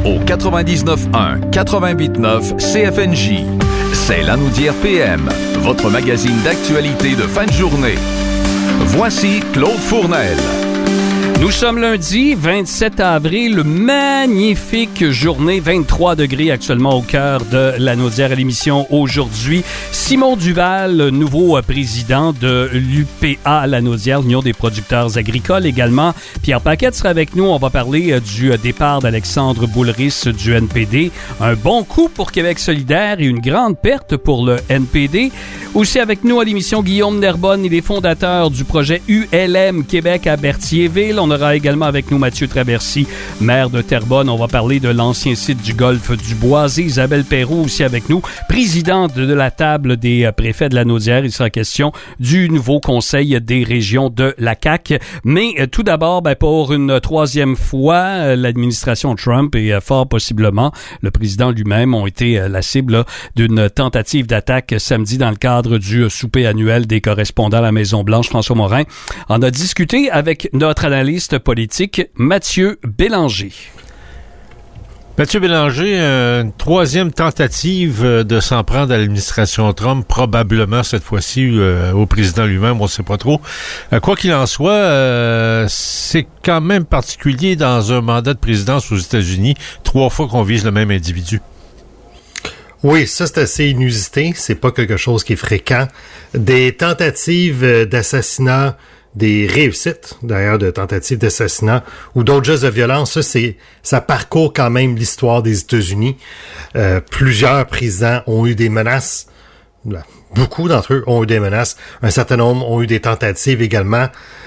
au 99.1, 88.9 CFNJ. C'est Lanaudière PM, votre magazine d'actualité de fin de journée. Voici Claude Fournel. Nous sommes lundi 27 avril, magnifique journée, 23 degrés actuellement au cœur de Lanaudière à l'émission aujourd'hui. Simon Duval, nouveau président de l'UPA Lanaudière, l'Union des producteurs agricoles également. Pierre Paquette sera avec nous, on va parler du départ d'Alexandre Boulris du NPD. Un bon coup pour Québec solidaire et une grande perte pour le NPD. Aussi avec nous à l'émission Guillaume Nerbonne, il est fondateur du projet ULM Québec à Berthierville. On aura également avec nous Mathieu Traversy, maire de Terrebonne. On va parler de l'ancien site du golfe du Boisé. Isabelle Perrault aussi avec nous, présidente de la table des préfets de Lanaudière. Il sera question du nouveau conseil des régions de la CAQ. Mais tout d'abord, pour une troisième fois, l'administration Trump et fort possiblement le président lui-même ont été la cible d'une tentative d'attaque samedi dans le cadre du souper annuel des correspondants à la Maison-Blanche. François Morin en a discuté avec notre analyste politique Mathieu Bélanger. Mathieu Bélanger, une troisième tentative de s'en prendre à l'administration Trump, probablement cette fois-ci au président lui-même, on ne sait pas trop. Quoi qu'il en soit, c'est quand même particulier dans un mandat de présidence aux États-Unis, 3 fois qu'on vise le même individu. Oui, ça c'est assez inusité, c'est pas quelque chose qui est fréquent. Des tentatives d'assassinat, des réussites d'ailleurs de tentatives d'assassinat ou d'autres gestes de violence, ça parcourt quand même l'histoire des États-Unis. Plusieurs présidents ont eu des menaces. Beaucoup d'entre eux ont eu des menaces. Un certain nombre ont eu des tentatives également.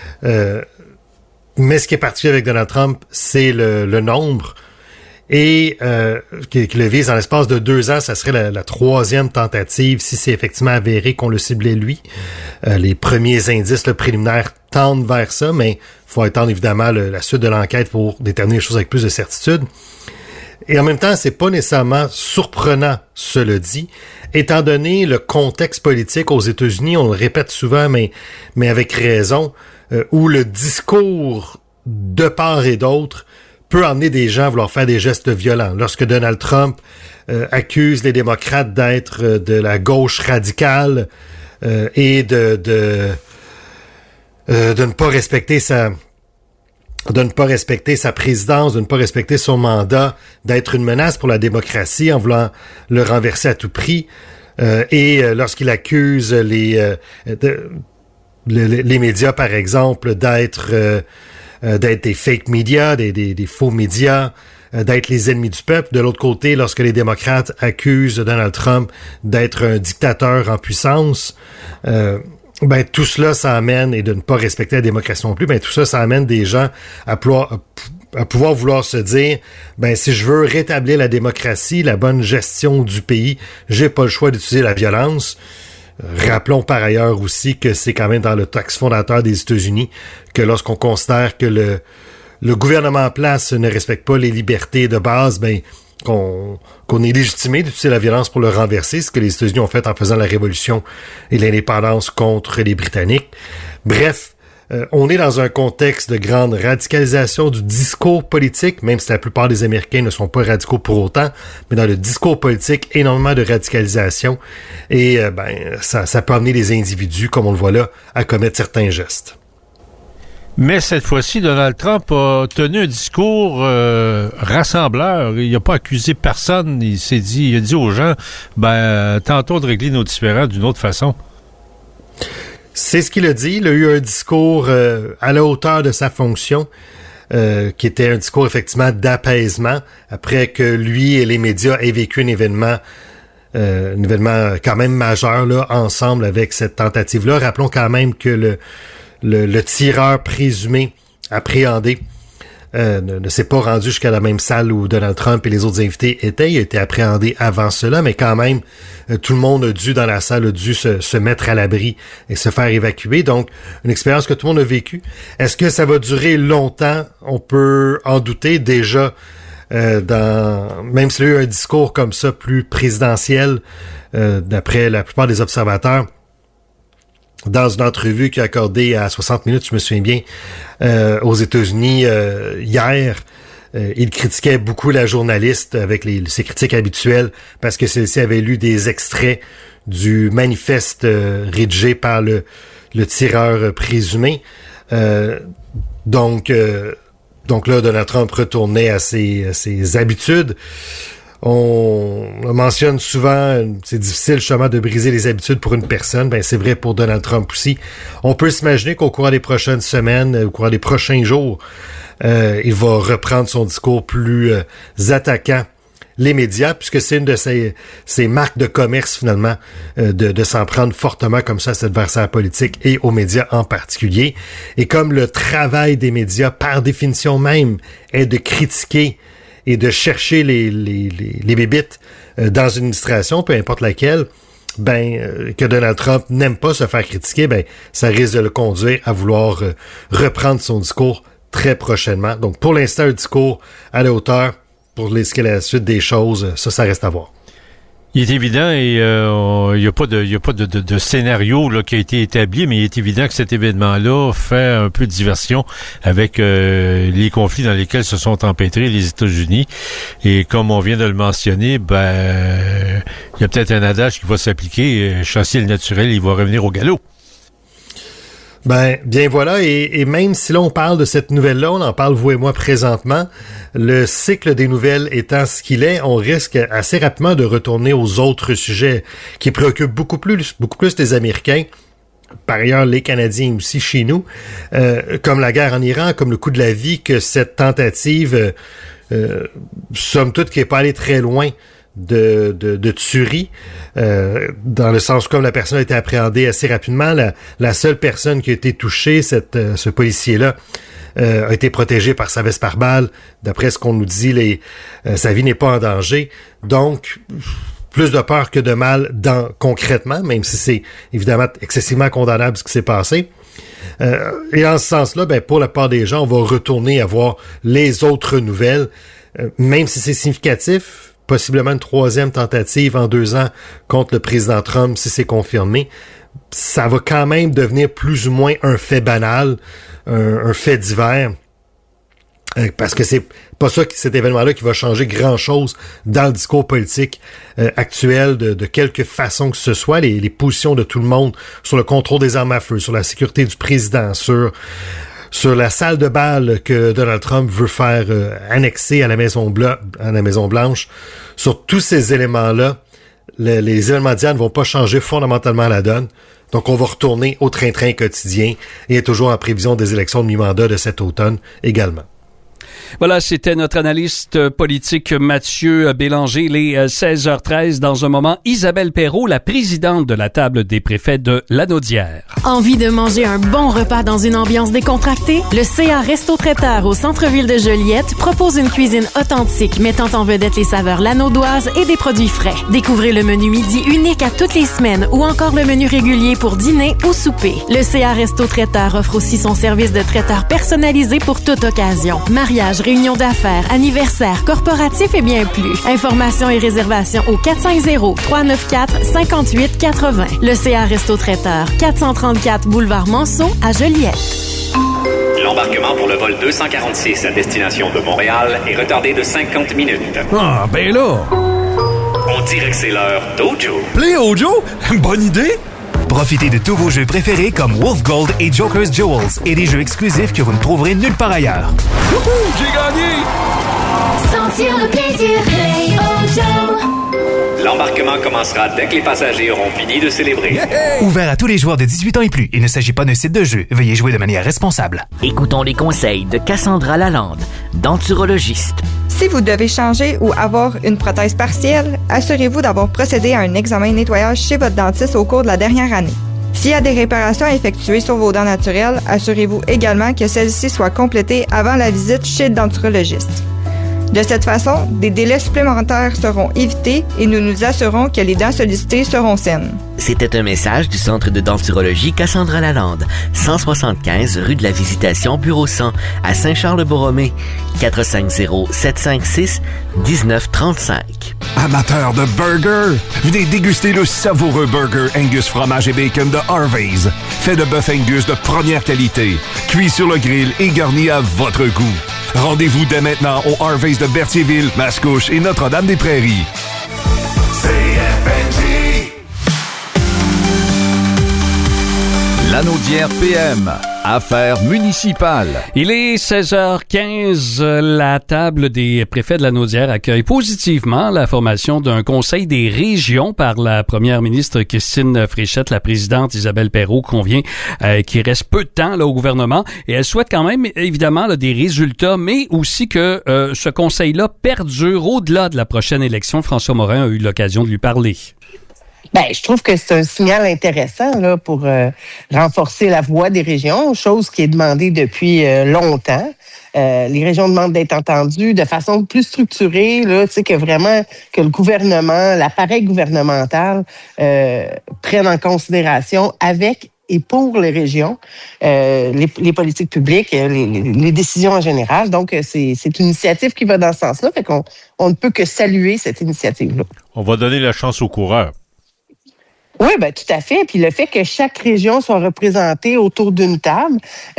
Mais ce qui est particulier avec Donald Trump, c'est le nombre. Et qui le vise dans l'espace de 2 ans, ça serait la troisième tentative, si c'est effectivement avéré qu'on le ciblait lui. Les premiers indices préliminaires tendent vers ça, mais il faut attendre évidemment la suite de l'enquête pour déterminer les choses avec plus de certitude. Et en même temps, c'est pas nécessairement surprenant, cela dit, étant donné le contexte politique aux États-Unis, on le répète souvent, mais avec raison, où le discours de part et d'autre peut emmener des gens à vouloir faire des gestes violents. Lorsque Donald Trump accuse les démocrates d'être de la gauche radicale et de ne pas respecter sa présidence, de ne pas respecter son mandat, d'être une menace pour la démocratie en voulant le renverser à tout prix, et lorsqu'il accuse les médias, par exemple, d'être des fake médias, des faux médias, d'être les ennemis du peuple. De l'autre côté, lorsque les démocrates accusent Donald Trump d'être un dictateur en puissance, tout cela, ça amène, et de ne pas respecter la démocratie non plus, tout ça, ça amène des gens à pouvoir vouloir se dire, si je veux rétablir la démocratie, la bonne gestion du pays, j'ai pas le choix d'utiliser la violence. Rappelons par ailleurs aussi que c'est quand même dans le texte fondateur des États-Unis que lorsqu'on considère que le gouvernement en place ne respecte pas les libertés de base, qu'on est légitimé d'utiliser la violence pour le renverser, ce que les États-Unis ont fait en faisant la révolution et l'indépendance contre les Britanniques. Bref, on est dans un contexte de grande radicalisation du discours politique, même si la plupart des Américains ne sont pas radicaux pour autant, mais dans le discours politique, énormément de radicalisation. Et ça peut amener les individus, comme on le voit là, à commettre certains gestes. Mais cette fois-ci, Donald Trump a tenu un discours rassembleur. Il n'a pas accusé personne. Il a dit aux gens, tentons de régler nos différends d'une autre façon. C'est ce qu'il a dit. Il a eu un discours à la hauteur de sa fonction, qui était un discours effectivement d'apaisement, après que lui et les médias aient vécu un événement quand même majeur là, ensemble avec cette tentative-là. Rappelons quand même que le tireur présumé appréhendé ne s'est pas rendu jusqu'à la même salle où Donald Trump et les autres invités étaient. Il a été appréhendé avant cela, mais quand même, tout le monde dans la salle a dû se mettre à l'abri et se faire évacuer. Donc, une expérience que tout le monde a vécue. Est-ce que ça va durer longtemps? On peut en douter déjà. Même s'il y a eu un discours comme ça, plus présidentiel, d'après la plupart des observateurs, dans une entrevue qu'il a accordée à 60 minutes, je me souviens bien, aux États-Unis hier, Il critiquait beaucoup la journaliste avec ses critiques habituelles parce que celle-ci avait lu des extraits du manifeste rédigé par le tireur présumé. Donc là, Donald Trump retournait à ses habitudes. On mentionne souvent, c'est difficile justement de briser les habitudes pour une personne. Ben c'est vrai pour Donald Trump aussi. On peut s'imaginer qu'au cours des prochaines semaines, au cours des prochains jours, il va reprendre son discours plus attaquant les médias, puisque c'est une de ses marques de commerce finalement, de s'en prendre fortement comme ça à cet adversaire politique et aux médias en particulier. Et comme le travail des médias, par définition même, est de critiquer et de chercher les bébites dans une administration, peu importe laquelle, que Donald Trump n'aime pas se faire critiquer, ça risque de le conduire à vouloir reprendre son discours très prochainement. Donc, pour l'instant, un discours à la hauteur. Pour ce qui est la suite des choses, ça reste à voir. Il est évident, et il n'y a pas de scénario là qui a été établi, mais il est évident que cet événement-là fait un peu de diversion avec les conflits dans lesquels se sont empêtrés les États-Unis. Et comme on vient de le mentionner, il y a peut-être un adage qui va s'appliquer. Chasser le naturel, il va revenir au galop. Bien voilà, et même si là on parle de cette nouvelle-là, on en parle vous et moi présentement, le cycle des nouvelles étant ce qu'il est, on risque assez rapidement de retourner aux autres sujets qui préoccupent beaucoup plus les Américains, par ailleurs les Canadiens aussi chez nous, comme la guerre en Iran, comme le coût de la vie, que cette tentative, somme toute, qui est pas allée très loin, de tuerie, dans le sens comme la personne a été appréhendée assez rapidement. La seule personne qui a été touchée, ce policier-là, a été protégé par sa veste pare-balles. D'après ce qu'on nous dit, sa vie n'est pas en danger. Donc, plus de peur que de mal concrètement, même si c'est évidemment excessivement condamnable ce qui s'est passé. Et en ce sens-là, pour la part des gens, on va retourner à voir les autres nouvelles, même si c'est significatif. Possiblement une troisième tentative en 2 ans contre le président Trump, si c'est confirmé. Ça va quand même devenir plus ou moins un fait banal, un fait divers, parce que c'est pas ça, cet événement-là qui va changer grand-chose dans le discours politique actuel de quelque façon que ce soit, les positions de tout le monde sur le contrôle des armes à feu, sur la sécurité du président, sur la salle de bal que Donald Trump veut faire annexer à la Maison-Blanche. Sur tous ces éléments-là, les événements d'hier ne vont pas changer fondamentalement la donne. Donc, on va retourner au train-train quotidien et toujours en prévision des élections de mi-mandat de cet automne également. Voilà, c'était notre analyste politique Mathieu Bélanger. Les 16h13, dans un moment, Isabelle Perrault, la présidente de la table des préfets de Lanaudière. Envie de manger un bon repas dans une ambiance décontractée? Le CA Resto-Traiteur au centre-ville de Joliette propose une cuisine authentique mettant en vedette les saveurs lanaudoises et des produits frais. Découvrez le menu midi unique à toutes les semaines ou encore le menu régulier pour dîner ou souper. Le CA Resto-Traiteur offre aussi son service de traiteur personnalisé pour toute occasion. Mariage, réunion d'affaires, anniversaire, corporatif et bien plus. Informations et réservations au 450-394-5880. Le CA Resto-Traiteur, 434 boulevard Manceau à Joliette. L'embarquement pour le vol 246 à destination de Montréal est retardé de 50 minutes. Ah, ben là! On dirait que c'est l'heure d'Ojo. Play Ojo? Bonne idée! Profitez de tous vos jeux préférés comme Wolf Gold et Joker's Jewels et des jeux exclusifs que vous ne trouverez nulle part ailleurs. Wouhou! J'ai gagné! Sentir le plaisir, Play Ojo. L'embarquement commencera dès que les passagers auront fini de célébrer. Yeah! Ouvert à tous les joueurs de 18 ans et plus. Il ne s'agit pas d'un site de jeu. Veuillez jouer de manière responsable. Écoutons les conseils de Cassandra Lalande, denturologiste. Si vous devez changer ou avoir une prothèse partielle, assurez-vous d'avoir procédé à un examen de nettoyage chez votre dentiste au cours de la dernière année. S'il y a des réparations à effectuer sur vos dents naturelles, assurez-vous également que celles-ci soient complétées avant la visite chez le denturologiste. De cette façon, des délais supplémentaires seront évités et nous nous assurons que les dents sollicitées seront saines. C'était un message du Centre de denturologie Cassandra Lalande, 175 rue de la Visitation, bureau 100, à Saint-Charles-Borromée, 450-756-1935. Amateurs de burgers, venez déguster le savoureux burger Angus fromage et bacon de Harvey's. Fait de bœuf Angus de première qualité, cuit sur le grill et garni à votre goût. Rendez-vous dès maintenant au Harvey's de Berthierville, Mascouche et Notre-Dame-des-Prairies. CFNJ. Lanaudière PM. Affaires municipales. Il est 16h15. La table des préfets de Lanaudière accueille positivement la formation d'un conseil des régions par la première ministre Christine Fréchette. La présidente Isabelle Perrault convient qu'il reste peu de temps là, au gouvernement et elle souhaite quand même évidemment là, des résultats, mais aussi que ce conseil-là perdure au-delà de la prochaine élection. François Morin a eu l'occasion de lui parler. Ben, je trouve que c'est un signal intéressant là pour renforcer la voix des régions, chose qui est demandée depuis longtemps. Les régions demandent d'être entendues de façon plus structurée, là, tu sais, que vraiment que le gouvernement, l'appareil gouvernemental prenne en considération avec et pour les régions, les politiques publiques, les décisions en général. Donc, c'est une initiative qui va dans ce sens-là, fait qu'on ne peut que saluer cette initiative-là. On va donner la chance aux coureurs. Oui, ben tout à fait. Puis le fait que chaque région soit représentée autour d'une table,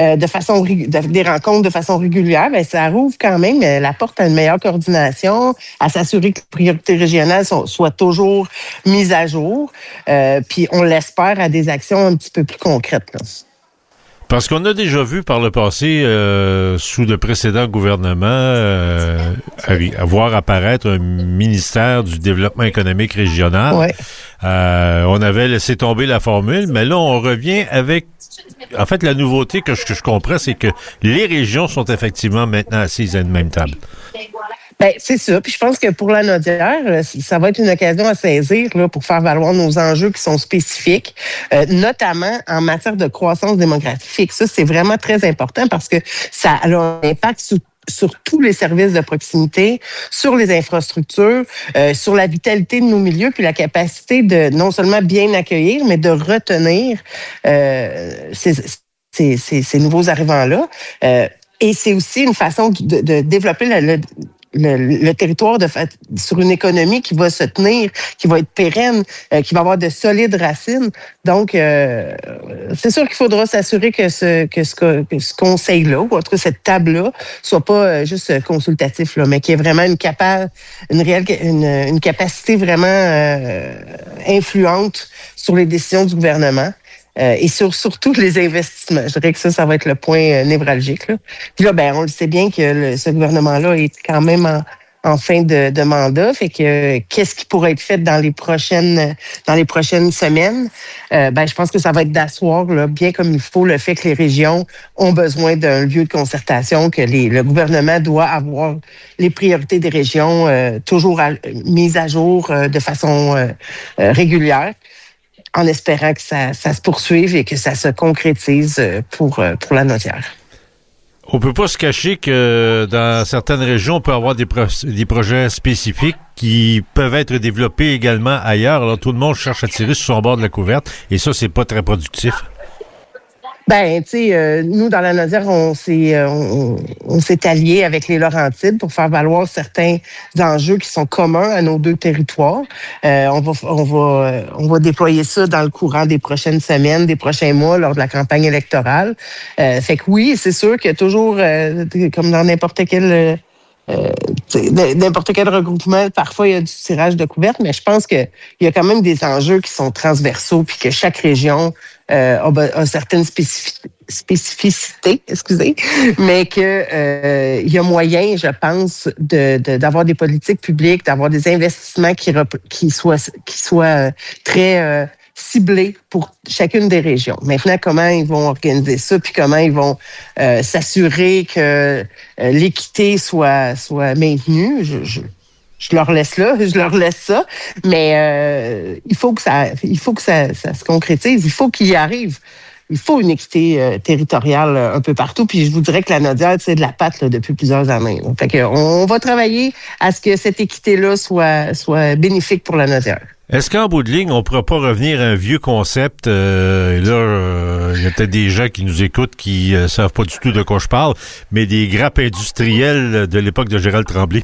des rencontres de façon régulière, ben ça ouvre quand même la porte à une meilleure coordination, à s'assurer que les priorités régionales soient toujours mises à jour. Puis on l'espère à des actions un petit peu plus concrètes, là. Parce qu'on a déjà vu par le passé, sous de précédents gouvernements, voir apparaître un ministère du développement économique régional. Ouais. On avait laissé tomber la formule, mais là, on revient avec... En fait, la nouveauté que je comprends, c'est que les régions sont effectivement maintenant assises à une même table. Ben, c'est ça. Puis je pense que pour Lanaudière, ça va être une occasion à saisir là, pour faire valoir nos enjeux qui sont spécifiques, notamment en matière de croissance démographique. Ça, c'est vraiment très important parce que ça a un impact sur tous les services de proximité, sur les infrastructures, sur la vitalité de nos milieux, puis la capacité de non seulement bien accueillir, mais de retenir ces nouveaux arrivants-là. Et c'est aussi une façon de développer le territoire sur une économie qui va se tenir, qui va être pérenne, qui va avoir de solides racines. Donc, c'est sûr qu'il faudra s'assurer que ce conseil-là, ou en tout cas cette table-là, soit pas juste consultatif, là, mais qu'il y ait vraiment une capacité vraiment influente sur les décisions du gouvernement. Et surtout les investissements. Je dirais que ça va être le point névralgique, là. Puis là, ben, on le sait bien que ce gouvernement-là est quand même en fin de mandat. Fait que qu'est-ce qui pourrait être fait dans les prochaines semaines? Ben, je pense que ça va être d'asseoir là, bien comme il faut le fait que les régions ont besoin d'un lieu de concertation, que le gouvernement doit avoir les priorités des régions toujours mises à jour de façon régulière, en espérant que ça se poursuive et que ça se concrétise pour Lanaudière. On peut pas se cacher que dans certaines régions, on peut avoir des projets spécifiques qui peuvent être développés également ailleurs. Alors, tout le monde cherche à tirer sur son bord de la couverte et ça, c'est pas très productif. Ben, tu sais, nous, dans la Lanaudière, on s'est alliés avec les Laurentides pour faire valoir certains enjeux qui sont communs à nos deux territoires. On va déployer ça dans le courant des prochaines semaines, des prochains mois, lors de la campagne électorale. Fait que oui, c'est sûr qu'il y a toujours, comme dans n'importe quel regroupement, parfois il y a du tirage de couvertes, mais je pense qu'il y a quand même des enjeux qui sont transversaux puis que chaque région a certaines spécificités, mais que il y a moyen, je pense, d'avoir des politiques publiques, d'avoir des investissements qui soient très ciblés pour chacune des régions. Maintenant, comment ils vont organiser ça, puis comment ils vont s'assurer que l'équité soit maintenue, je leur laisse ça, mais il faut que ça se concrétise, il faut qu'il y arrive. Il faut une équité territoriale un peu partout, puis je vous dirais que la Lanaudière, c'est de la patte là, depuis plusieurs années. Là. Fait qu'on va travailler à ce que cette équité-là soit bénéfique pour la Lanaudière. Est-ce qu'en bout de ligne, on ne pourra pas revenir à un vieux concept? Il y a peut-être des gens qui nous écoutent qui savent pas du tout de quoi je parle, mais des grappes industrielles de l'époque de Gérald Tremblay.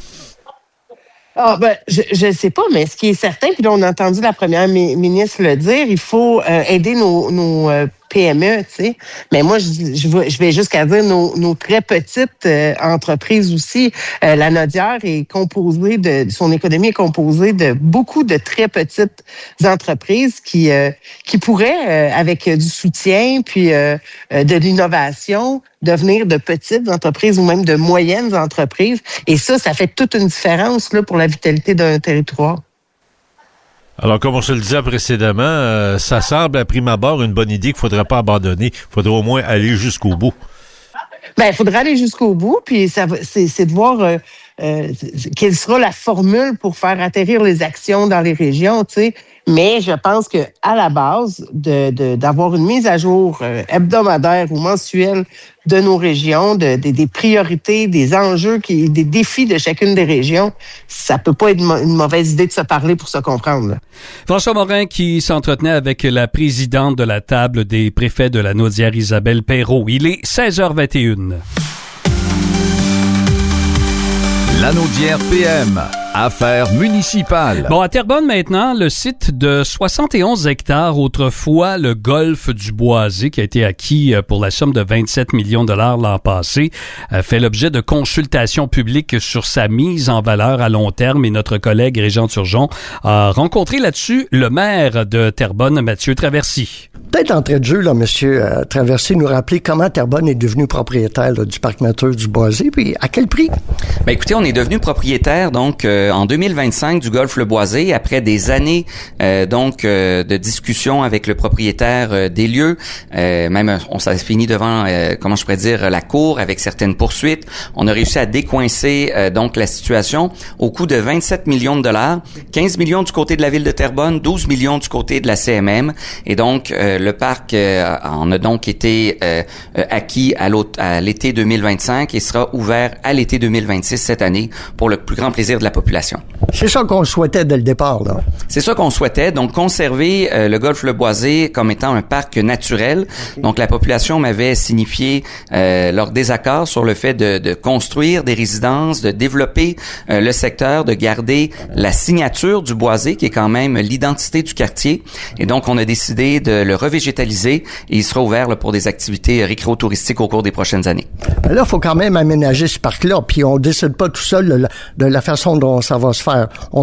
Ah ben, je sais pas, mais ce qui est certain, puis là, on a entendu la première ministre le dire, il faut aider nos PME, tu sais. Mais moi, je vais jusqu'à dire nos très petites entreprises aussi. La Naudière est composée son économie est composée de beaucoup de très petites entreprises qui pourraient, avec du soutien puis de l'innovation, devenir de petites entreprises ou même de moyennes entreprises. Et ça fait toute une différence là pour la vitalité d'un territoire. Alors, comme on se le disait précédemment, ça semble à prime abord une bonne idée qu'il ne faudrait pas abandonner. Il faudrait au moins aller jusqu'au bout. Il faudrait aller jusqu'au bout, puis c'est de voir quelle sera la formule pour faire atterrir les actions dans les régions, tu sais. Mais je pense que à la base, d'avoir une mise à jour hebdomadaire ou mensuelle de nos régions, des priorités, des enjeux, des défis de chacune des régions, ça peut pas être une mauvaise idée de se parler pour se comprendre. Là. François Morin qui s'entretenait avec la présidente de la table des préfets de la Naudière, Isabelle Perrault. Il est 16h21. La Naudière PM. Affaires municipales. Bon, à Terrebonne maintenant, le site de 71 hectares, autrefois le golfe du Boisé, qui a été acquis pour la somme de 27 millions de dollars l'an passé, fait l'objet de consultations publiques sur sa mise en valeur à long terme. Et notre collègue Régent Turgeon a rencontré là-dessus le maire de Terrebonne, Mathieu Traversy. Peut-être d'entrée de jeu, là, Monsieur Traversy, nous rappeler comment Terrebonne est devenu propriétaire là, du parc nature du Boisé, puis à quel prix? Ben, écoutez, on est devenu propriétaire, donc, en 2025 du golfe Le Boisé, après des années de discussion avec le propriétaire des lieux. Même on s'est fini devant, comment je pourrais dire, la cour avec certaines poursuites. On a réussi à décoincer donc la situation au coût de 27 millions de dollars, 15 millions du côté de la ville de Terrebonne, 12 millions du côté de la CMM. Et donc, le parc en a donc été acquis à l'été 2025 et sera ouvert à l'été 2026 cette année pour le plus grand plaisir de la population. C'est ça qu'on souhaitait dès le départ, là. C'est ça qu'on souhaitait, donc conserver le golfe Le Boisé comme étant un parc naturel. Okay. Donc la population m'avait signifié leur désaccord sur le fait de construire des résidences, de développer le secteur, de garder la signature du Boisé qui est quand même l'identité du quartier. Et donc on a décidé de le revégétaliser et il sera ouvert là, pour des activités récréo-touristiques au cours des prochaines années. Ben là, il faut quand même aménager ce parc-là, puis on décide pas tout seul de la façon dont ça va se faire. On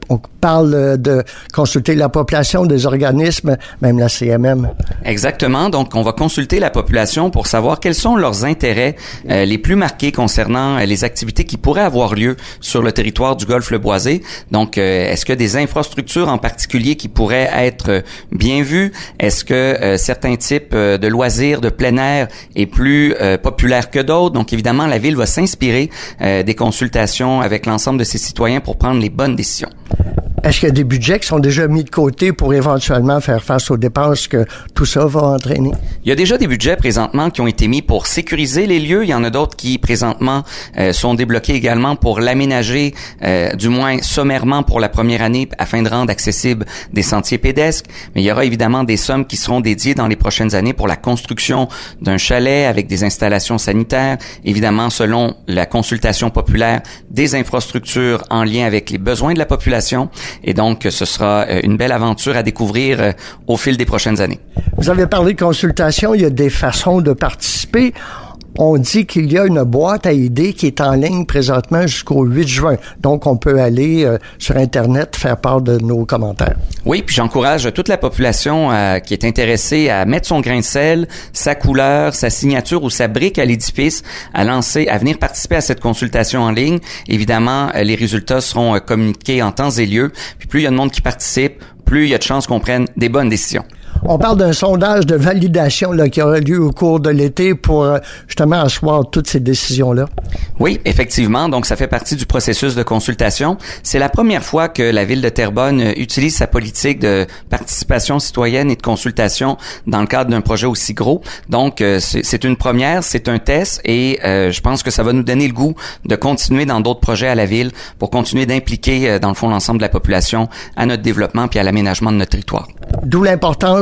parle de consulter la population, des organismes, même la CMM. Exactement. Donc, on va consulter la population pour savoir quels sont leurs intérêts les plus marqués concernant les activités qui pourraient avoir lieu sur le territoire du golfe Le Boisé. Donc, est-ce que des infrastructures en particulier qui pourraient être bien vues? Est-ce que certains types de loisirs de plein air est plus populaire que d'autres? Donc, évidemment, la ville va s'inspirer des consultations avec l'ensemble de ses citoyens pour prendre les bonnes décisions. Est-ce qu'il y a des budgets qui sont déjà mis de côté pour éventuellement faire face aux dépenses que tout ça va entraîner? Il y a déjà des budgets présentement qui ont été mis pour sécuriser les lieux. Il y en a d'autres qui présentement sont débloqués également pour l'aménager, du moins sommairement pour la première année afin de rendre accessibles des sentiers pédestres. Mais il y aura évidemment des sommes qui seront dédiées dans les prochaines années pour la construction d'un chalet avec des installations sanitaires. Évidemment, selon la consultation populaire, des infrastructures en lien avec les besoins de la population. Et donc, ce sera une belle aventure à découvrir au fil des prochaines années. Vous avez parlé de consultation, il y a des façons de participer. On dit qu'il y a une boîte à idées qui est en ligne présentement jusqu'au 8 juin. Donc, on peut aller sur Internet faire part de nos commentaires. Oui, puis j'encourage toute la population qui est intéressée à mettre son grain de sel, sa couleur, sa signature ou sa brique à l'édifice, à venir participer à cette consultation en ligne. Évidemment, les résultats seront communiqués en temps et lieu. Puis plus il y a de monde qui participe, plus il y a de chances qu'on prenne des bonnes décisions. On parle d'un sondage de validation là, qui aura lieu au cours de l'été pour justement asseoir toutes ces décisions-là. Oui, effectivement. Donc, ça fait partie du processus de consultation. C'est la première fois que la Ville de Terrebonne utilise sa politique de participation citoyenne et de consultation dans le cadre d'un projet aussi gros. Donc, c'est une première, c'est un test et je pense que ça va nous donner le goût de continuer dans d'autres projets à la Ville pour continuer d'impliquer, dans le fond, l'ensemble de la population à notre développement puis à l'aménagement de notre territoire. D'où l'importance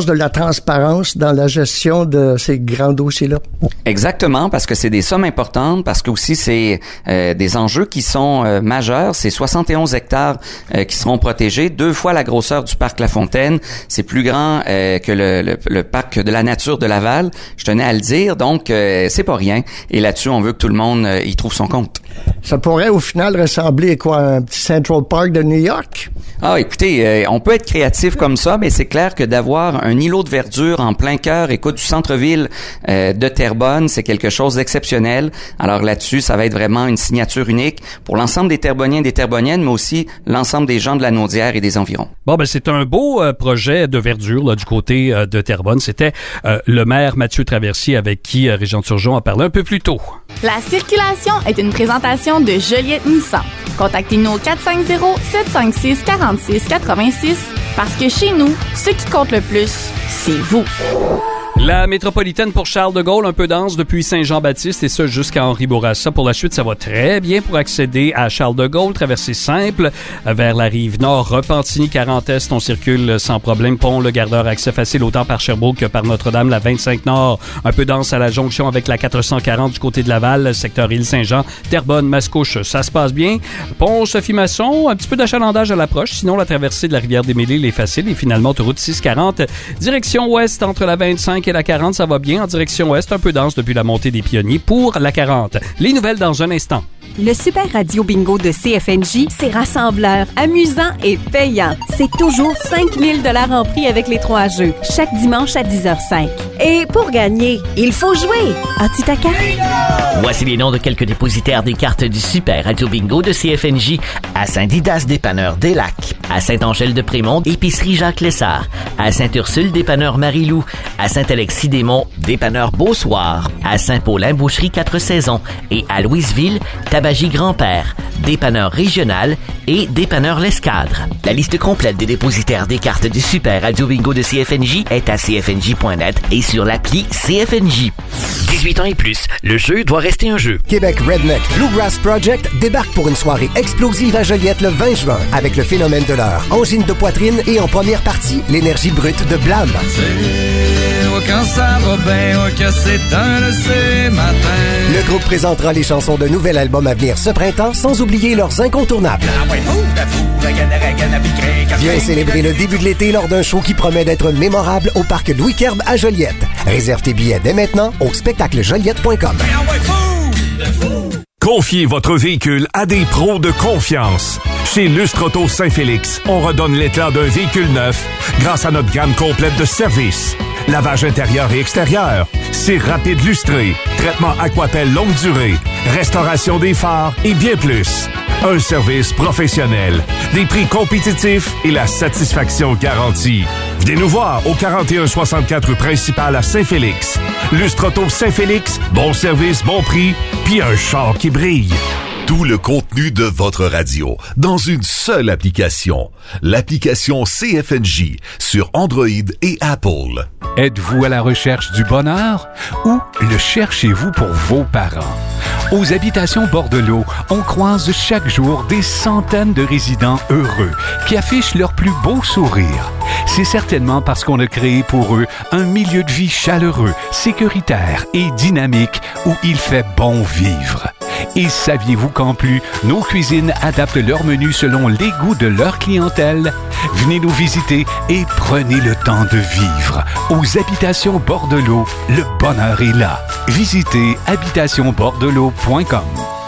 de la transparence dans la gestion de ces grands dossiers-là. Exactement, parce que c'est des sommes importantes, parce que aussi c'est des enjeux qui sont majeurs. C'est 71 hectares qui seront protégés, 2 fois la grosseur du parc La Fontaine. C'est plus grand que le parc de la nature de Laval. Je tenais à le dire, donc c'est pas rien. Et là-dessus, on veut que tout le monde y trouve son compte. Ça pourrait au final ressembler à quoi, un petit Central Park de New York? Ah, écoutez, on peut être créatif comme ça, mais c'est clair que d'avoir un îlot de verdure en plein cœur, écoute, du centre-ville de Terrebonne, c'est quelque chose d'exceptionnel. Alors là-dessus, ça va être vraiment une signature unique pour l'ensemble des Terrebonniens et des Terrebonniennes, mais aussi l'ensemble des gens de la Naudière et des environs. Bon, ben c'est un beau projet de verdure là, du côté de Terrebonne. C'était le maire Mathieu Traversier avec qui Régent Turgeon a parlé un peu plus tôt. La circulation est une présentation de Joliette Nissan. Contactez-nous au 450-756-4686 parce que chez nous, ce qui compte le plus, c'est vous. La métropolitaine pour Charles de Gaulle, un peu dense depuis Saint-Jean-Baptiste et ce jusqu'à Henri Bourassa. Pour la suite, ça va très bien pour accéder à Charles de Gaulle. Traversée simple vers la rive nord, Repentigny-Quarante-Est. On circule sans problème. Pont, le Gardeur, accès facile autant par Sherbrooke que par Notre-Dame. La 25 nord, un peu dense à la jonction avec la 440 du côté de Laval, secteur Île-Saint-Jean. Terrebonne, Mascouche, ça se passe bien. Pont Sophie-Masson, un petit peu d'achalandage à l'approche. Sinon, la traversée de la rivière des Mille-Îles est facile. Et finalement, autoroute 640, direction ouest entre la 25 et la 40, ça va bien. En direction ouest, un peu dense depuis la montée des Pionniers pour la 40. Les nouvelles dans un instant. Le Super Radio Bingo de CFNJ, c'est rassembleur, amusant et payant. C'est toujours 5 000 $ en prix avec les 3 jeux, chaque dimanche à 10h05. Et pour gagner, il faut jouer. As-tu ta carte? Voici les noms de quelques dépositaires des cartes du Super Radio Bingo de CFNJ. À Saint-Didas, dépanneur des Lacs. À Saint-Angèle-de-Prémont, épicerie Jacques Lessard. À Saint-Ursule, dépanneur Marie-Lou. À Saint-Alexis-des-Monts, dépanneur Beausoir. À Saint-Paulin, boucherie 4 saisons. Et à Louisville, Tabagie Grand-Père, dépanneur régional et dépanneur L'Escadre. La liste complète des dépositaires des cartes du Super Radio Bingo de CFNJ est à cfnj.net et sur l'appli CFNJ. 18 ans et plus, le jeu doit rester un jeu. Québec Redneck Bluegrass Project débarque pour une soirée explosive à Joliette le 20 juin avec le phénomène de l'heure, angine de poitrine et en première partie, l'énergie brute de Blam. Quand ça va bien, que c'est un de ces matins. Le groupe présentera les chansons d'un nouvel album à venir ce printemps, sans oublier leurs incontournables. Viens célébrer le début de l'été lors d'un show qui promet d'être mémorable au parc Louis Kerb à Joliette. Réserve tes billets dès maintenant au spectaclejoliette.com. Confiez votre véhicule à des pros de confiance. Chez Lustre Auto Saint-Félix, on redonne l'éclat d'un véhicule neuf grâce à notre gamme complète de services. Lavage intérieur et extérieur, cire rapide lustré, traitement Aquapel longue durée, restauration des phares et bien plus. Un service professionnel, des prix compétitifs et la satisfaction garantie. Venez nous voir au 4164 rue principale à Saint-Félix. Lustre Auto Saint-Félix, bon service, bon prix, puis un char qui brille. Tout le contenu de votre radio dans une seule application. L'application CFNJ sur Android et Apple. Êtes-vous à la recherche du bonheur ou le cherchez-vous pour vos parents? Aux Habitations Bordelot, on croise chaque jour des centaines de résidents heureux qui affichent leur plus beau sourire. C'est certainement parce qu'on a créé pour eux un milieu de vie chaleureux, sécuritaire et dynamique où il fait bon vivre. Et saviez-vous qu'en plus, nos cuisines adaptent leur menu selon les goûts de leur clientèle? Venez nous visiter et prenez le temps de vivre. Aux Habitations Bordelot, le bonheur est là. Visitez habitationbordelot.com.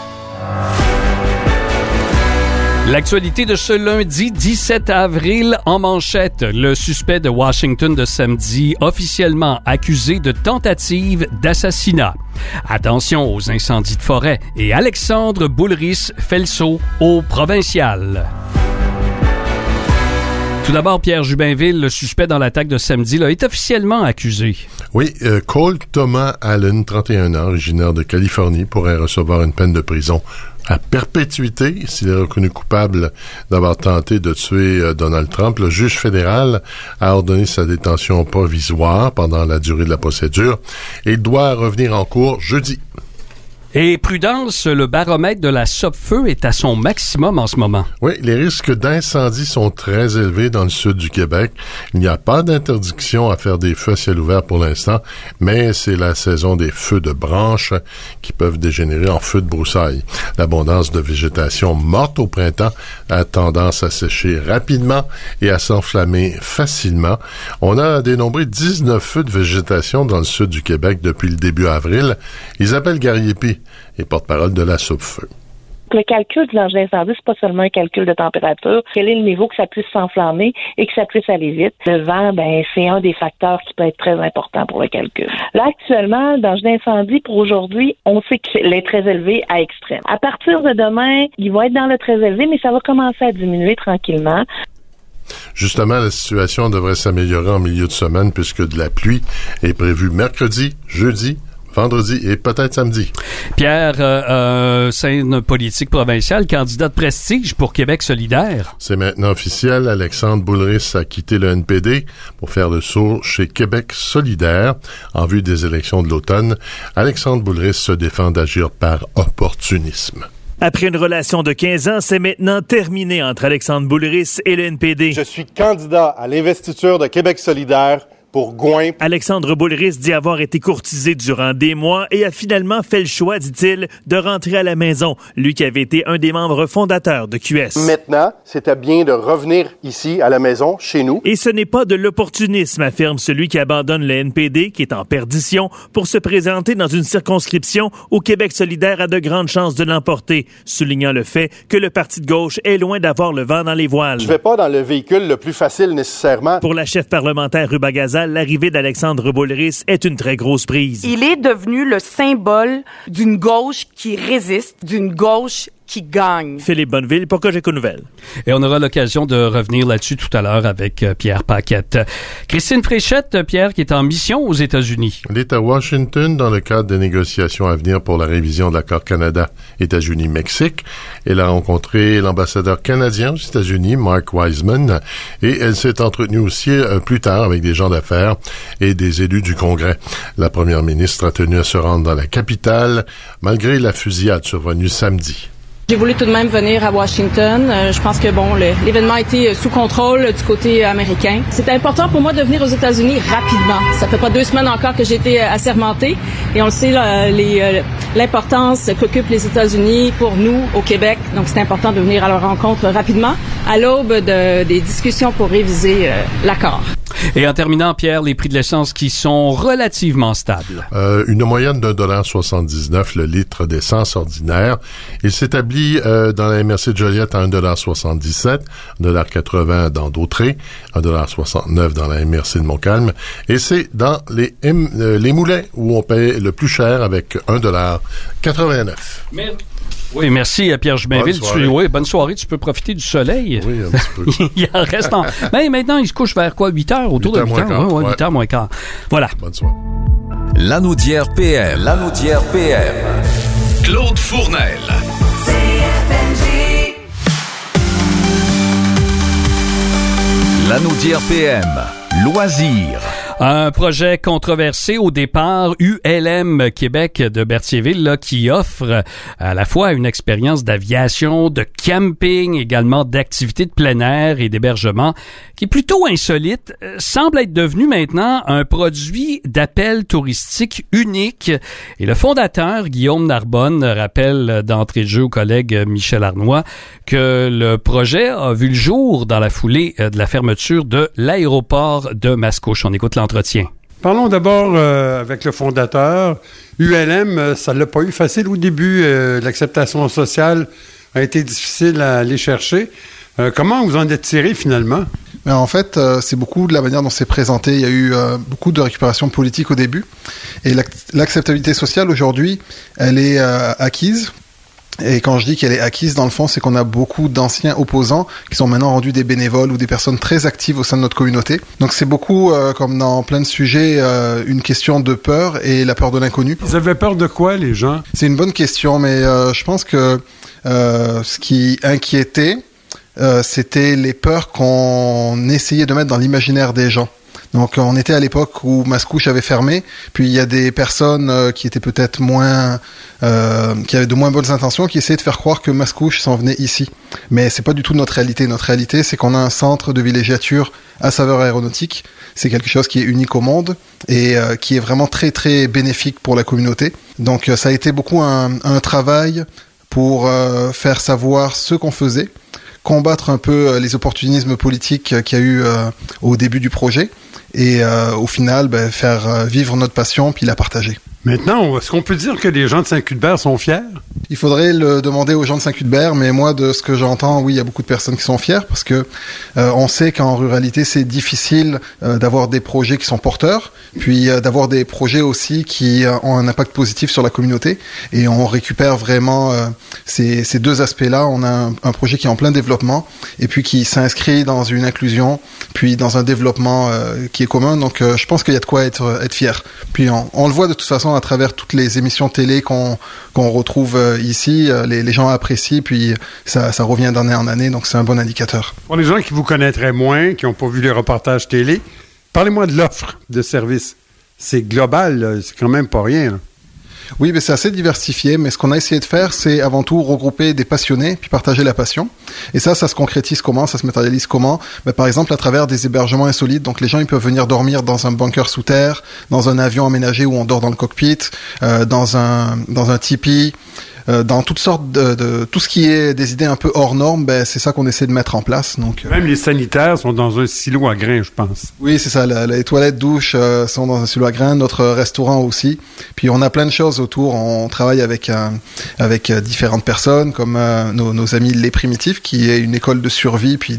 L'actualité de ce lundi 17 avril en manchette. Le suspect de Washington de samedi officiellement accusé de tentative d'assassinat. Attention aux incendies de forêt et Alexandre Boulris-Felso au provincial. Tout d'abord, Pierre Jubinville, le suspect dans l'attaque de samedi, là, est officiellement accusé. Oui, Cole Thomas Allen, 31 ans, originaire de Californie, pourrait recevoir une peine de prison à perpétuité s'il est reconnu coupable d'avoir tenté de tuer Donald Trump. Le juge fédéral a ordonné sa détention provisoire pendant la durée de la procédure et il doit revenir en cours jeudi. Et prudence, le baromètre de la Sopfeu est à son maximum en ce moment. Oui, les risques d'incendie sont très élevés dans le sud du Québec. Il n'y a pas d'interdiction à faire des feux à ciel ouvert pour l'instant, mais c'est la saison des feux de branches qui peuvent dégénérer en feux de broussailles. L'abondance de végétation morte au printemps a tendance à sécher rapidement et à s'enflammer facilement. On a dénombré 19 feux de végétation dans le sud du Québec depuis le début avril. Isabelle Garriépi est porte-parole de la Sopfeu. Le calcul du danger d'incendie, c'est pas seulement un calcul de température. Quel est le niveau que ça puisse s'enflammer et que ça puisse aller vite? Le vent, c'est un des facteurs qui peut être très important pour le calcul. Là, actuellement, le danger d'incendie, pour aujourd'hui, on sait qu'il est très élevé à extrême. À partir de demain, il va être dans le très élevé, mais ça va commencer à diminuer tranquillement. Justement, la situation devrait s'améliorer en milieu de semaine puisque de la pluie est prévue mercredi, jeudi, vendredi et peut-être samedi. Pierre, scène politique provinciale, candidat de prestige pour Québec solidaire. C'est maintenant officiel. Alexandre Boulris a quitté le NPD pour faire le saut chez Québec solidaire en vue des élections de l'automne. Alexandre Boulris se défend d'agir par opportunisme. Après une relation de 15 ans, c'est maintenant terminé entre Alexandre Boulris et le NPD. Je suis candidat à l'investiture de Québec solidaire pour Gouin. Alexandre Boulris dit avoir été courtisé durant des mois et a finalement fait le choix, dit-il, de rentrer à la maison, lui qui avait été un des membres fondateurs de QS. Maintenant, c'était bien de revenir ici, à la maison, chez nous. Et ce n'est pas de l'opportunisme, affirme celui qui abandonne le NPD, qui est en perdition, pour se présenter dans une circonscription où Québec solidaire a de grandes chances de l'emporter, soulignant le fait que le parti de gauche est loin d'avoir le vent dans les voiles. Je vais pas dans le véhicule le plus facile nécessairement. Pour la chef parlementaire Ruba Gazal, l'arrivée d'Alexandre Boulris est une très grosse prise. Il est devenu le symbole d'une gauche qui résiste, d'une gauche qui gagne. Philippe Bonneville pour Cogeco Nouvelles. Et on aura l'occasion de revenir là-dessus tout à l'heure avec Pierre Paquette. Christine Fréchette, Pierre, qui est en mission aux États-Unis. Elle est à Washington dans le cadre des négociations à venir pour la révision de l'accord Canada-États-Unis-Mexique. Elle a rencontré l'ambassadeur canadien aux États-Unis, Mark Wiseman, et elle s'est entretenue aussi plus tard avec des gens d'affaires et des élus du Congrès. La première ministre a tenu à se rendre dans la capitale, malgré la fusillade survenue samedi. J'ai voulu tout de même venir à Washington. Je pense que l'événement a été sous contrôle du côté américain. C'était important pour moi de venir aux États-Unis rapidement. Ça fait pas 2 semaines encore que j'ai été assermentée et on le sait l'importance qu'occupent les États-Unis pour nous au Québec. Donc c'est important de venir à leur rencontre rapidement à l'aube des discussions pour réviser l'accord. Et en terminant, Pierre, les prix de l'essence qui sont relativement stables. Une moyenne d'1,79 le litre d'essence ordinaire. Il s'établit dans la MRC de Joliette à 1,77 1,80 dans Dautré, 1,69 dans la MRC de Montcalm. Et c'est dans les moulins où on paie le plus cher avec 1,89 Oui, merci à Pierre Jubainville. Bonne soirée. Tu peux profiter du soleil. Oui, un petit peu. Il en reste en... Mais maintenant, il se couche vers quoi? 8 heures? Autour de 8 heures? Oui, 8 heures moins quart. Voilà. Bonne soirée. Lanaudière PM. Lanaudière PM. Claude Fournel. Lanaudière PM. Loisirs. Un projet controversé au départ, ULM Québec de Berthierville, là, qui offre à la fois une expérience d'aviation, de camping, également d'activités de plein air et d'hébergement, qui est plutôt insolite, semble être devenu maintenant un produit d'appel touristique unique. Et le fondateur, Guillaume Narbonne, rappelle d'entrée de jeu au collègue Michel Arnois que le projet a vu le jour dans la foulée de la fermeture de l'aéroport de Mascouche. On écoute l'entretien. Parlons d'abord avec le fondateur. ULM, ça l'a pas eu facile au début. L'acceptation sociale a été difficile à aller chercher. Comment vous en êtes tiré finalement? Mais en fait, c'est beaucoup de la manière dont c'est présenté. Il y a eu beaucoup de récupération politique au début. Et l'acceptabilité sociale aujourd'hui, elle est acquise. Et quand je dis qu'elle est acquise, dans le fond, c'est qu'on a beaucoup d'anciens opposants qui sont maintenant rendus des bénévoles ou des personnes très actives au sein de notre communauté. Donc c'est beaucoup, comme dans plein de sujets, une question de peur et la peur de l'inconnu. Ils avaient peur de quoi, les gens? C'est une bonne question, mais je pense que ce qui inquiétait, c'était les peurs qu'on essayait de mettre dans l'imaginaire des gens. Donc on était à l'époque où Mascouche avait fermé, puis il y a des personnes qui étaient peut-être qui avaient de moins bonnes intentions, qui essayaient de faire croire que Mascouche s'en venait ici. Mais c'est pas du tout notre réalité. Notre réalité, c'est qu'on a un centre de villégiature à saveur aéronautique. C'est quelque chose qui est unique au monde et qui est vraiment très très bénéfique pour la communauté. Donc ça a été beaucoup un travail pour faire savoir ce qu'on faisait, combattre un peu les opportunismes politiques qu'il y a eu au début du projet et au final faire vivre notre passion puis la partager. Maintenant, est-ce qu'on peut dire que les gens de Saint-Cuthbert sont fiers? Il faudrait le demander aux gens de Saint-Cuthbert, mais moi, de ce que j'entends, oui, il y a beaucoup de personnes qui sont fières parce que on sait qu'en ruralité, c'est difficile d'avoir des projets qui sont porteurs, puis d'avoir des projets aussi qui ont un impact positif sur la communauté. Et on récupère vraiment ces deux aspects-là. On a un projet qui est en plein développement et puis qui s'inscrit dans une inclusion, puis dans un développement qui est commun. Donc, je pense qu'il y a de quoi être fier. Puis on le voit de toute façon à travers toutes les émissions télé qu'on retrouve ici, les gens apprécient, puis ça revient d'année en année, donc c'est un bon indicateur. Pour les gens qui vous connaîtraient moins, qui n'ont pas vu les reportages télé, parlez-moi de l'offre de service. C'est global, là. C'est quand même pas rien, là. Oui, mais c'est assez diversifié, mais ce qu'on a essayé de faire, c'est avant tout regrouper des passionnés, puis partager la passion. Et ça se concrétise comment? Ça se matérialise comment? Par exemple, à travers des hébergements insolites. Donc les gens, ils peuvent venir dormir dans un bunker sous terre, dans un avion aménagé où on dort dans le cockpit, dans un tipi, dans toutes sortes de tout ce qui est des idées un peu hors normes, c'est ça qu'on essaie de mettre en place. Donc, même les sanitaires sont dans un silo à grains, je pense. Oui, c'est ça. Les toilettes douches sont dans un silo à grains. Notre restaurant aussi. Puis on a plein de choses autour. On travaille avec différentes personnes, comme nos amis Les Primitifs, qui est une école de survie, puis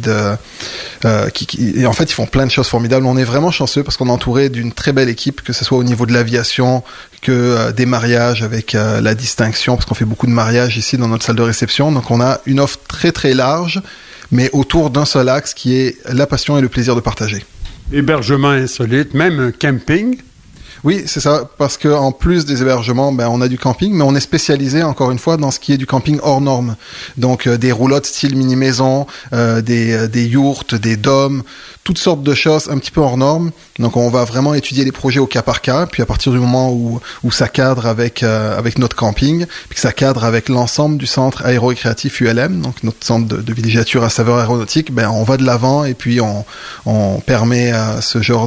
et en fait ils font plein de choses formidables. On est vraiment chanceux parce qu'on est entouré d'une très belle équipe, que ce soit au niveau de l'aviation, que des mariages avec la distinction, parce qu'on fait beaucoup de mariages ici dans notre salle de réception. Donc on a une offre très très large, mais autour d'un seul axe qui est la passion et le plaisir de partager. Hébergement insolite, même un camping. Oui, c'est ça, parce que en plus des hébergements, on a du camping, mais on est spécialisé encore une fois dans ce qui est du camping hors norme. Donc des roulottes style mini maison, des yourtes, des dômes, toutes sortes de choses un petit peu hors norme. Donc on va vraiment étudier les projets au cas par cas, puis à partir du moment où ça cadre avec notre camping, puis que ça cadre avec l'ensemble du centre aéro-récréatif ULM, donc notre centre de villégiature à saveur aéronautique, on va de l'avant et puis on permet à ce genre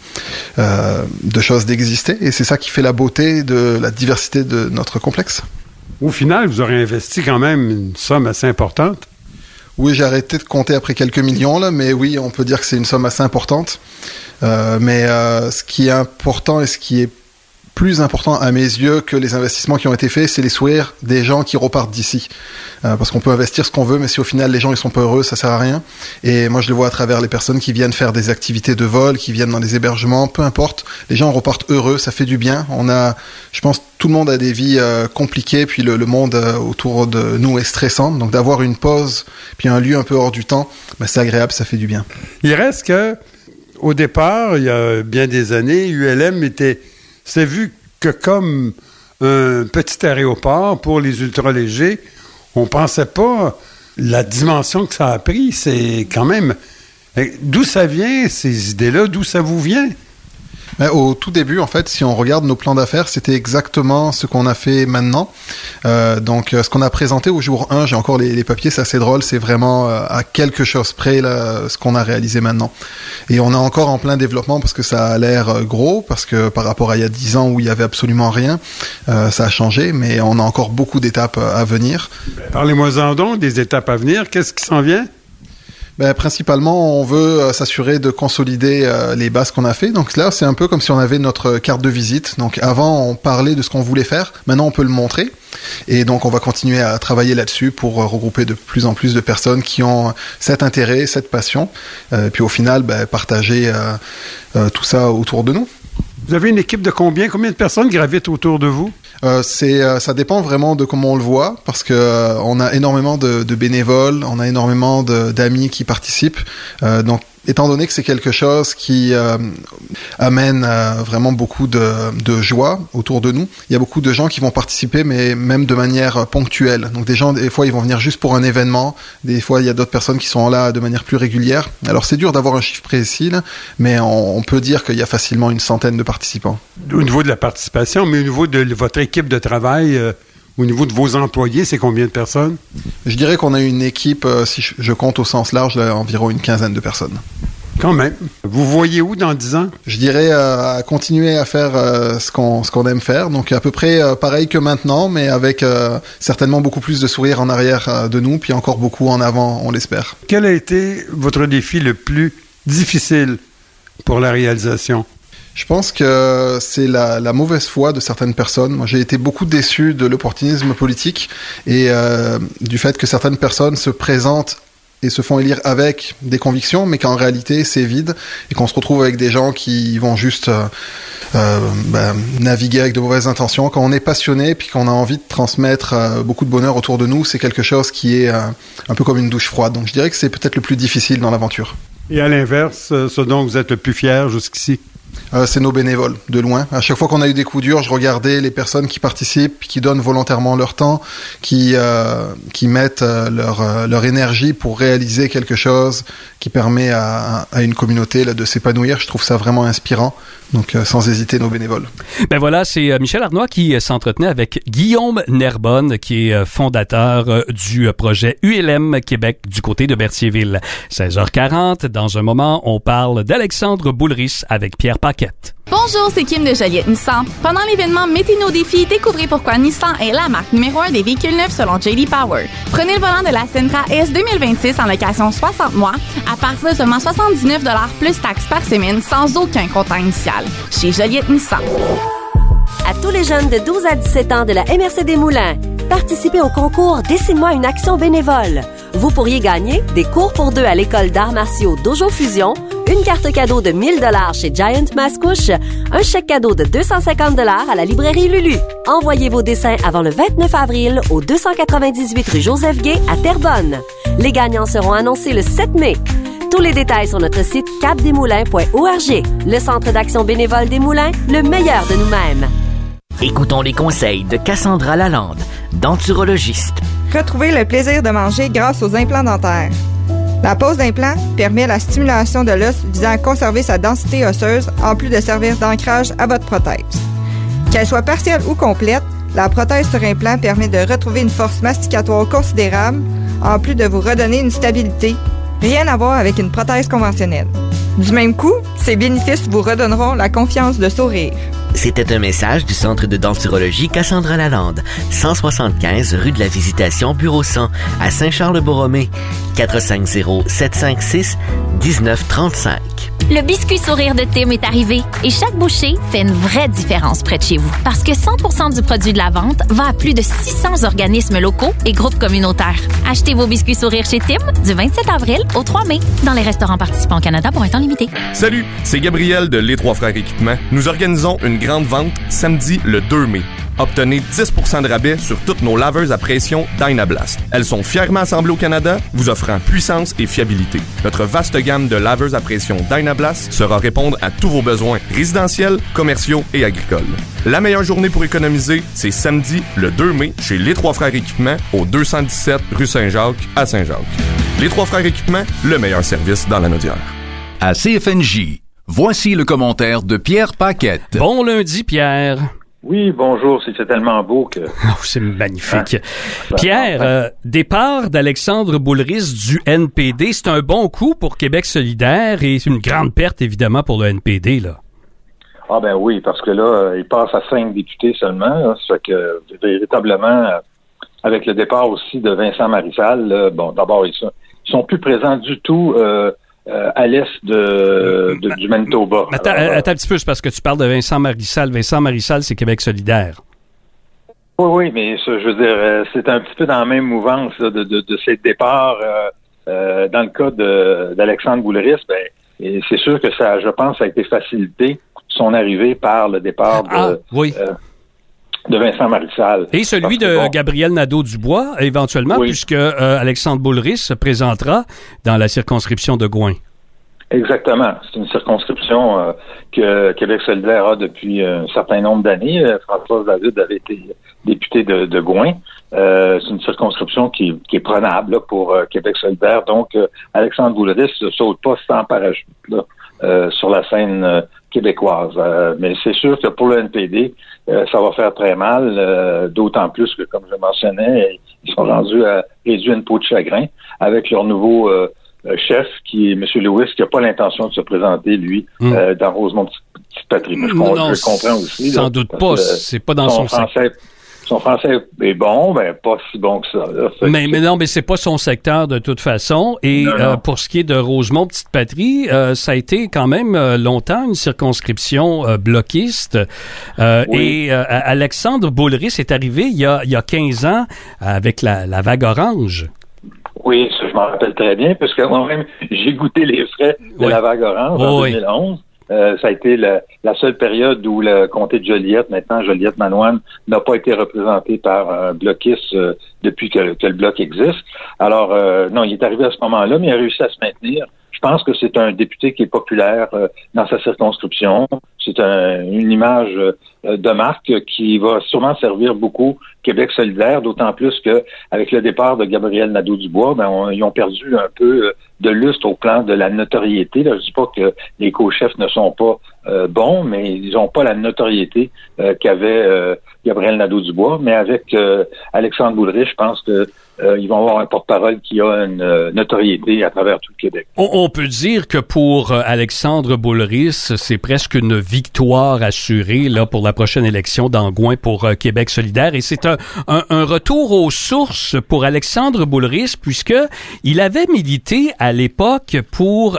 de choses d'exister, et c'est ça qui fait la beauté de la diversité de notre complexe. Au final, vous aurez investi quand même une somme assez importante. Oui, j'ai arrêté de compter après quelques millions, là, mais oui, on peut dire que c'est une somme assez importante. Mais ce qui est important et ce qui est plus important à mes yeux que les investissements qui ont été faits, c'est les sourires des gens qui repartent d'ici. Parce qu'on peut investir ce qu'on veut, mais si au final les gens ils sont pas heureux, ça sert à rien. Et moi je le vois à travers les personnes qui viennent faire des activités de vol, qui viennent dans des hébergements, peu importe, les gens repartent heureux, ça fait du bien. Je pense, tout le monde a des vies compliquées, puis le monde autour de nous est stressant. Donc d'avoir une pause, puis un lieu un peu hors du temps, c'est agréable, ça fait du bien. Il reste que, au départ, il y a bien des années, ULM c'est vu que comme un petit aéroport pour les ultra-légers. On pensait pas la dimension que ça a pris. C'est quand même... D'où ça vient, ces idées-là? D'où ça vous vient? Au tout début, en fait, si on regarde nos plans d'affaires, c'était exactement ce qu'on a fait maintenant. Donc, ce qu'on a présenté au jour 1, j'ai encore les papiers, c'est assez drôle, c'est vraiment à quelque chose près là, ce qu'on a réalisé maintenant. Et on est encore en plein développement parce que ça a l'air gros, parce que par rapport à il y a 10 ans où il y avait absolument rien, ça a changé, mais on a encore beaucoup d'étapes à venir. Parlez-moi-en donc des étapes à venir. Qu'est-ce qui s'en vient? Principalement, on veut s'assurer de consolider les bases qu'on a fait. Donc là, c'est un peu comme si on avait notre carte de visite. Donc avant, on parlait de ce qu'on voulait faire. Maintenant, on peut le montrer. Et donc, on va continuer à travailler là-dessus pour regrouper de plus en plus de personnes qui ont cet intérêt, cette passion. Puis au final, partager tout ça autour de nous. Vous avez une équipe de combien? Combien de personnes gravitent autour de vous? Ça dépend vraiment de comment on le voit, parce que on a énormément de bénévoles, on a énormément d'amis qui participent. Donc étant donné que c'est quelque chose qui amène vraiment beaucoup de joie autour de nous, il y a beaucoup de gens qui vont participer, mais même de manière ponctuelle. Donc des gens, des fois, ils vont venir juste pour un événement. Des fois, il y a d'autres personnes qui sont là de manière plus régulière. Alors c'est dur d'avoir un chiffre précis, là, mais on peut dire qu'il y a facilement une centaine de participants. Au niveau de la participation, mais au niveau de votre équipe de travail... Au niveau de vos employés, c'est combien de personnes? Je dirais qu'on a une équipe, si je compte au sens large, là, environ une quinzaine de personnes. Quand même. Vous voyez où dans 10 ans? Je dirais à continuer à faire ce qu'on aime faire. Donc à peu près pareil que maintenant, mais avec certainement beaucoup plus de sourires en arrière de nous, puis encore beaucoup en avant, on l'espère. Quel a été votre défi le plus difficile pour la réalisation? Je pense que c'est la mauvaise foi de certaines personnes. Moi, j'ai été beaucoup déçu de l'opportunisme politique et du fait que certaines personnes se présentent et se font élire avec des convictions, mais qu'en réalité, c'est vide et qu'on se retrouve avec des gens qui vont juste naviguer avec de mauvaises intentions. Quand on est passionné puis qu'on a envie de transmettre beaucoup de bonheur autour de nous, c'est quelque chose qui est un peu comme une douche froide. Donc, je dirais que c'est peut-être le plus difficile dans l'aventure. Et à l'inverse, ce dont vous êtes le plus fier jusqu'ici? C'est nos bénévoles, de loin. À chaque fois qu'on a eu des coups durs, je regardais les personnes qui participent, qui donnent volontairement leur temps, qui mettent leur énergie pour réaliser quelque chose qui permet à une communauté là, de s'épanouir. Je trouve ça vraiment inspirant. Donc, sans hésiter, nos bénévoles. Ben voilà, c'est Michel Arnois qui s'entretenait avec Guillaume Nerbonne, qui est fondateur du projet ULM Québec du côté de Berthierville. 16h40, dans un moment, on parle d'Alexandre Boulris avec Pierre Paquette. Bonjour, c'est Kim de Joliette Nissan. Pendant l'événement Mettez nos défis, découvrez pourquoi Nissan est la marque numéro 1 des véhicules neufs selon J.D. Power. Prenez le volant de la Sentra S 2026 en location 60 mois à partir de seulement 79$ plus taxes par semaine sans aucun comptant initial. Chez Joliette Nissan. À tous les jeunes de 12 à 17 ans de la MRC des Moulins, participez au concours Dessine-moi une action bénévole. Vous pourriez gagner des cours pour 2 à l'école d'arts martiaux Dojo Fusion, une carte cadeau de 1000$ chez Giant Mascouche, un chèque cadeau de 250$ à la librairie Lulu. Envoyez vos dessins avant le 29 avril au 298 rue Joseph-Gay à Terrebonne. Les gagnants seront annoncés le 7 mai. Tous les détails sur notre site capdesmoulins.org. Le Centre d'action bénévole des Moulins, le meilleur de nous-mêmes. Écoutons les conseils de Cassandra Lalande, denturologiste. Retrouvez le plaisir de manger grâce aux implants dentaires. La pose d'implant permet la stimulation de l'os visant à conserver sa densité osseuse en plus de servir d'ancrage à votre prothèse. Qu'elle soit partielle ou complète, la prothèse sur implant permet de retrouver une force masticatoire considérable en plus de vous redonner une stabilité. Rien à voir avec une prothèse conventionnelle. Du même coup, ces bénéfices vous redonneront la confiance de sourire. C'était un message du Centre de denturologie Cassandra Lalande, 175 rue de la Visitation, bureau 100, à Saint-Charles-Borromée, 450-756-1935. Le biscuit sourire de Tim est arrivé et chaque bouchée fait une vraie différence près de chez vous. Parce que 100% du produit de la vente va à plus de 600 organismes locaux et groupes communautaires. Achetez vos biscuits sourire chez Tim du 27 avril au 3 mai dans les restaurants participants au Canada pour un temps limité. Salut, c'est Gabriel de Les Trois Frères Équipements. Nous organisons une grande vente samedi le 2 mai. Obtenez 10% de rabais sur toutes nos laveuses à pression Dynablast. Elles sont fièrement assemblées au Canada, vous offrant puissance et fiabilité. Notre vaste gamme de laveuses à pression Dynablast saura répondre à tous vos besoins résidentiels, commerciaux et agricoles. La meilleure journée pour économiser, c'est samedi le 2 mai chez Les Trois Frères Équipements au 217 rue Saint-Jacques à Saint-Jacques. Les Trois Frères Équipements, le meilleur service dans la Naudière. À CFNJ, voici le commentaire de Pierre Paquette. Bon lundi, Pierre. Oui, bonjour, c'est tellement beau que... Oh, c'est magnifique. Pierre, départ d'Alexandre Boulris du NPD, c'est un bon coup pour Québec solidaire et c'est une grande perte, évidemment, pour le NPD, là. Ah ben oui, parce que là, il passe à 5 députés seulement, là, ça fait que, véritablement, avec le départ aussi de Vincent Marissal, là, bon, d'abord, ils sont plus présents du tout... à l'est du Manitoba. Attends un petit peu, c'est parce que tu parles de Vincent Marissal. Vincent Marissal, c'est Québec solidaire. Oui, mais ça, je veux dire, c'est un petit peu dans la même mouvance là, de ces départs. Dans le cas d'Alexandre Boulris, et c'est sûr que ça, je pense, ça a été facilité son arrivée par le départ de Vincent Marissal. Et celui de Gabriel Nadeau-Dubois, éventuellement, puisque Alexandre Boulris se présentera dans la circonscription de Gouin. Exactement. C'est une circonscription que Québec solidaire a depuis un certain nombre d'années. Françoise David avait été députée de Gouin. C'est une circonscription qui est prenable là, pour Québec solidaire. Donc, Alexandre Boulris ne saute pas sans parachute là, sur la scène québécoise. Mais c'est sûr que pour le NPD, ça va faire très mal, d'autant plus que, comme je mentionnais, ils sont rendus à réduire une peau de chagrin avec leur nouveau chef, qui est M. Lewis, qui n'a pas l'intention de se présenter, lui, dans Rosemont-Petite-Patrie. Je comprends aussi. Sans doute pas. C'est pas dans son secteur. Son français est bon, mais pas si bon que ça. Là. Mais non, mais c'est pas son secteur de toute façon. Et non. Pour ce qui est de Rosemont-Petite-Patrie, ça a été quand même longtemps une circonscription bloquiste. Oui. Et Alexandre Boulris est arrivé il y a 15 ans avec la vague orange. Oui, ça, je m'en rappelle très bien, parce que moi-même, j'ai goûté les frais de la vague orange en 2011. Ça a été la seule période où le comté de Joliette, maintenant Joliette-Manoine, n'a pas été représenté par un bloquiste depuis que le bloc existe. Alors, non, il est arrivé à ce moment-là, mais il a réussi à se maintenir. Je pense que c'est un député qui est populaire dans sa circonscription. C'est une image de marque qui va sûrement servir beaucoup Québec solidaire, d'autant plus que avec le départ de Gabriel Nadeau-Dubois, ils ont perdu un peu de lustre au plan de la notoriété. Là, je dis pas que les co-chefs ne sont pas bons, mais ils n'ont pas la notoriété qu'avait Gabriel Nadeau-Dubois. Mais avec Alexandre Boulris, je pense que ils vont avoir un porte-parole qui a une notoriété à travers tout le Québec. On peut dire que pour Alexandre Boulris, c'est presque une victoire assurée là pour la prochaine élection d'Angouin pour Québec solidaire. Et c'est un retour aux sources pour Alexandre Boulris, puisque il avait milité à l'époque pour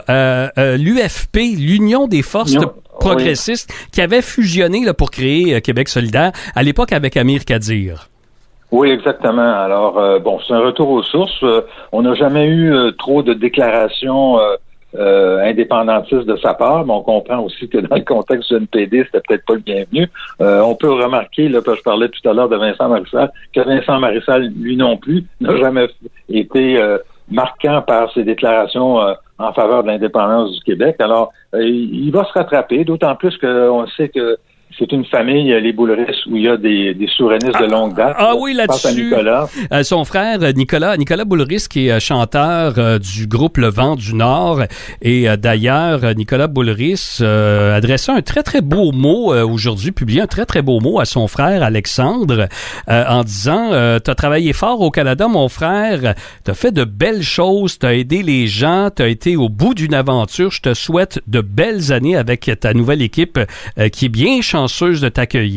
l'UFP, l'Union des forces progressistes, qui avait fusionné là, pour créer Québec solidaire, à l'époque avec Amir Kadir. Oui, exactement. Alors, c'est un retour aux sources. On n'a jamais eu trop de déclarations indépendantistes de sa part, mais on comprend aussi que dans le contexte du NPD, c'était peut-être pas le bienvenu. On peut remarquer, là, que je parlais tout à l'heure de Vincent Marissal, que Vincent Marissal, lui non plus, n'a jamais été marquant par ses déclarations en faveur de l'indépendance du Québec. Alors, il va se rattraper, d'autant plus qu'on sait que c'est une famille, les Boulris, où il y a des souverainistes de longue date. Oui, là-dessus. Son frère, Nicolas Boulris, qui est chanteur du groupe Le Vent du Nord. Et d'ailleurs, Nicolas Boulris adressait un très, très beau mot aujourd'hui, publié un très, très beau mot à son frère Alexandre, en disant « T'as travaillé fort au Canada, mon frère. T'as fait de belles choses. T'as aidé les gens. T'as été au bout d'une aventure. Je te souhaite de belles années avec ta nouvelle équipe qui est bien chanceuse de t'accueillir. »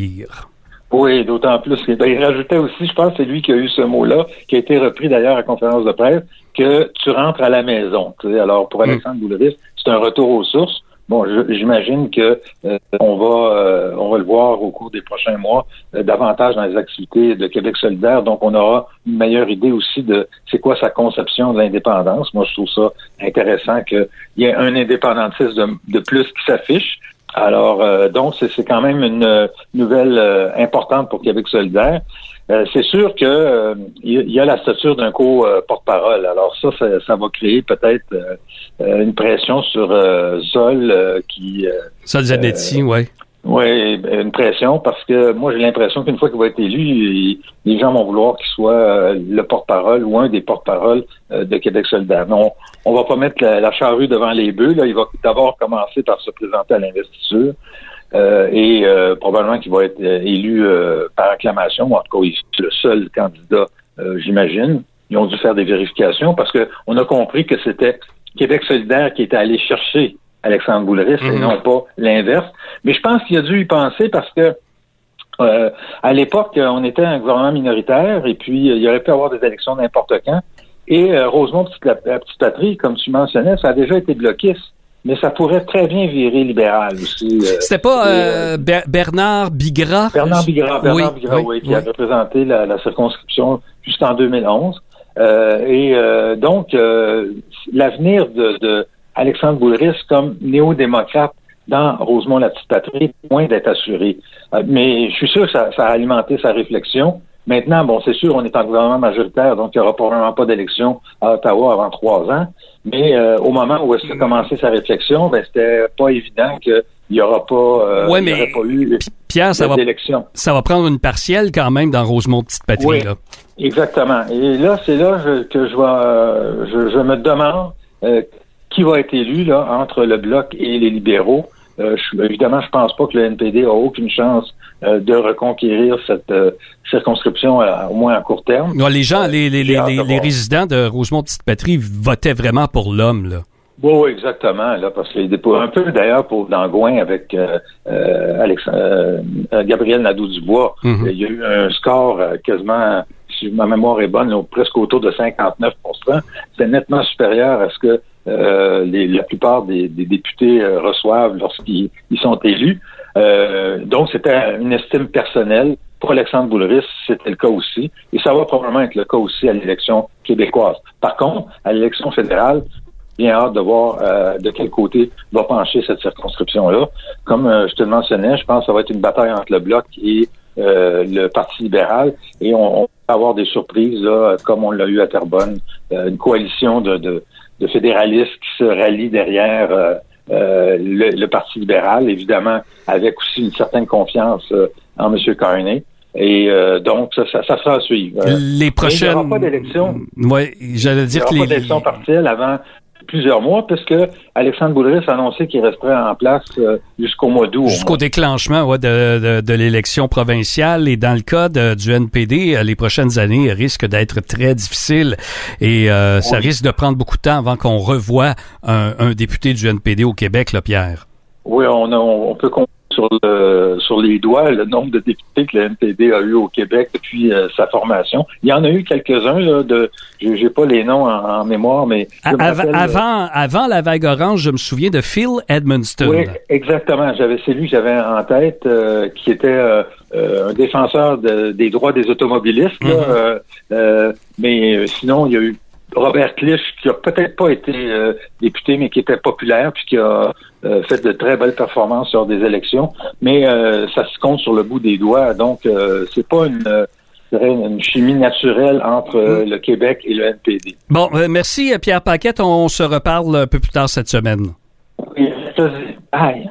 Oui, d'autant plus. Il rajoutait aussi, je pense que c'est lui qui a eu ce mot-là, qui a été repris d'ailleurs à la conférence de presse, que tu rentres à la maison. Tu sais, alors, pour Alexandre Boulris, c'est un retour aux sources. Bon, j'imagine que on va le voir au cours des prochains mois davantage dans les activités de Québec solidaire. Donc, on aura une meilleure idée aussi de c'est quoi sa conception de l'indépendance. Moi, je trouve ça intéressant qu'il y ait un indépendantiste de plus qui s'affiche. Alors, donc, c'est quand même une nouvelle importante pour Québec solidaire. C'est sûr que il y a la stature d'un co-porte-parole. Alors ça va créer peut-être une pression sur Sol qui... Sol Zanetti, oui. Oui, une pression, parce que moi, j'ai l'impression qu'une fois qu'il va être élu, les gens vont vouloir qu'il soit le porte-parole ou un des porte-paroles de Québec solidaire. Mais on va pas mettre la charrue devant les bœufs. Là, il va d'abord commencer par se présenter à l'investiture et probablement qu'il va être élu par acclamation, ou en tout cas, il est le seul candidat, j'imagine. Ils ont dû faire des vérifications parce que on a compris que c'était Québec solidaire qui était allé chercher Alexandre Boulris et non pas l'inverse. Mais je pense qu'il a dû y penser parce que à l'époque, on était un gouvernement minoritaire et puis il y aurait pu avoir des élections n'importe quand. Et Rosemont-Petite-Patrie, comme tu mentionnais, ça a déjà été bloquiste. Mais ça pourrait très bien virer libéral aussi. C'était pas Bernard Bigras? Bernard Bigras, qui a représenté la circonscription jusqu'en 2011. Donc, l'avenir de Alexandre Boulris comme néo-démocrate dans Rosemont-la-Petite-Patrie, loin d'être assuré. Mais je suis sûr que ça a alimenté sa réflexion. Maintenant, bon, c'est sûr, on est en gouvernement majoritaire, donc il n'y aura probablement pas d'élection à Ottawa avant 3 ans. Mais au moment où est-ce que commencé sa réflexion, ben c'était pas évident qu'il n'y aura pas, ouais, il y aurait pas eu Pierre, d'élection. Ça va prendre une partielle quand même dans Rosemont-Petite-Patrie. Oui, là. Exactement. Et là, c'est là que je me demande qui va être élu là entre le Bloc et les libéraux. Évidemment, je pense pas que le NPD a aucune chance de reconquérir cette circonscription au moins à court terme. Non, les gens, les résidents de Rosemont-Petite-Patrie votaient vraiment pour l'homme, là. Oui, exactement, là, parce qu'il est un peu d'ailleurs pour Langouin avec Gabriel Nadeau-Dubois. Mm-hmm. Il y a eu un score quasiment, si ma mémoire est bonne, presque autour de 59%. C'est nettement supérieur à ce que la plupart des députés reçoivent lorsqu'ils sont élus. Donc, c'était une estime personnelle. Pour Alexandre Boulris, c'était le cas aussi. Et ça va probablement être le cas aussi à l'élection québécoise. Par contre, à l'élection fédérale, bien hâte de voir de quel côté va pencher cette circonscription-là. Comme je te le mentionnais, je pense que ça va être une bataille entre le Bloc et le Parti libéral. Et on va avoir des surprises, là, comme on l'a eu à Terrebonne. Une coalition de fédéralistes qui se rallient derrière le Parti libéral, évidemment, avec aussi une certaine confiance en M. Carney. Et donc, ça sera à suivre. Les prochaines... Il n'y aura pas d'élection. Oui, j'allais dire il n'y aura pas d'élection partielle avant plusieurs mois, puisque Alexandre Boulris a annoncé qu'il resterait en place jusqu'au mois d'août. Jusqu'au déclenchement de l'élection provinciale. Et dans le cas du NPD, les prochaines années risquent d'être très difficiles. Et ça risque de prendre beaucoup de temps avant qu'on revoie un député du NPD au Québec, là, Pierre. Oui, on peut compter sur les doigts le nombre de députés que le NPD a eu au Québec depuis sa formation. Il y en a eu quelques-uns, là, j'ai pas les noms en mémoire, mais... Avant la vague orange, je me souviens de Phil Edmundston. Oui, exactement. C'est lui que j'avais en tête, qui était un défenseur des droits des automobilistes. Mm-hmm. Là, mais sinon, il y a eu Robert Clich, qui a peut-être pas été député, mais qui était populaire, puis qui a fait de très belles performances sur des élections. Mais ça se compte sur le bout des doigts. Donc, c'est pas une chimie naturelle entre le Québec et le NPD. Bon, merci Pierre Paquette. On se reparle un peu plus tard cette semaine. Oui, bye.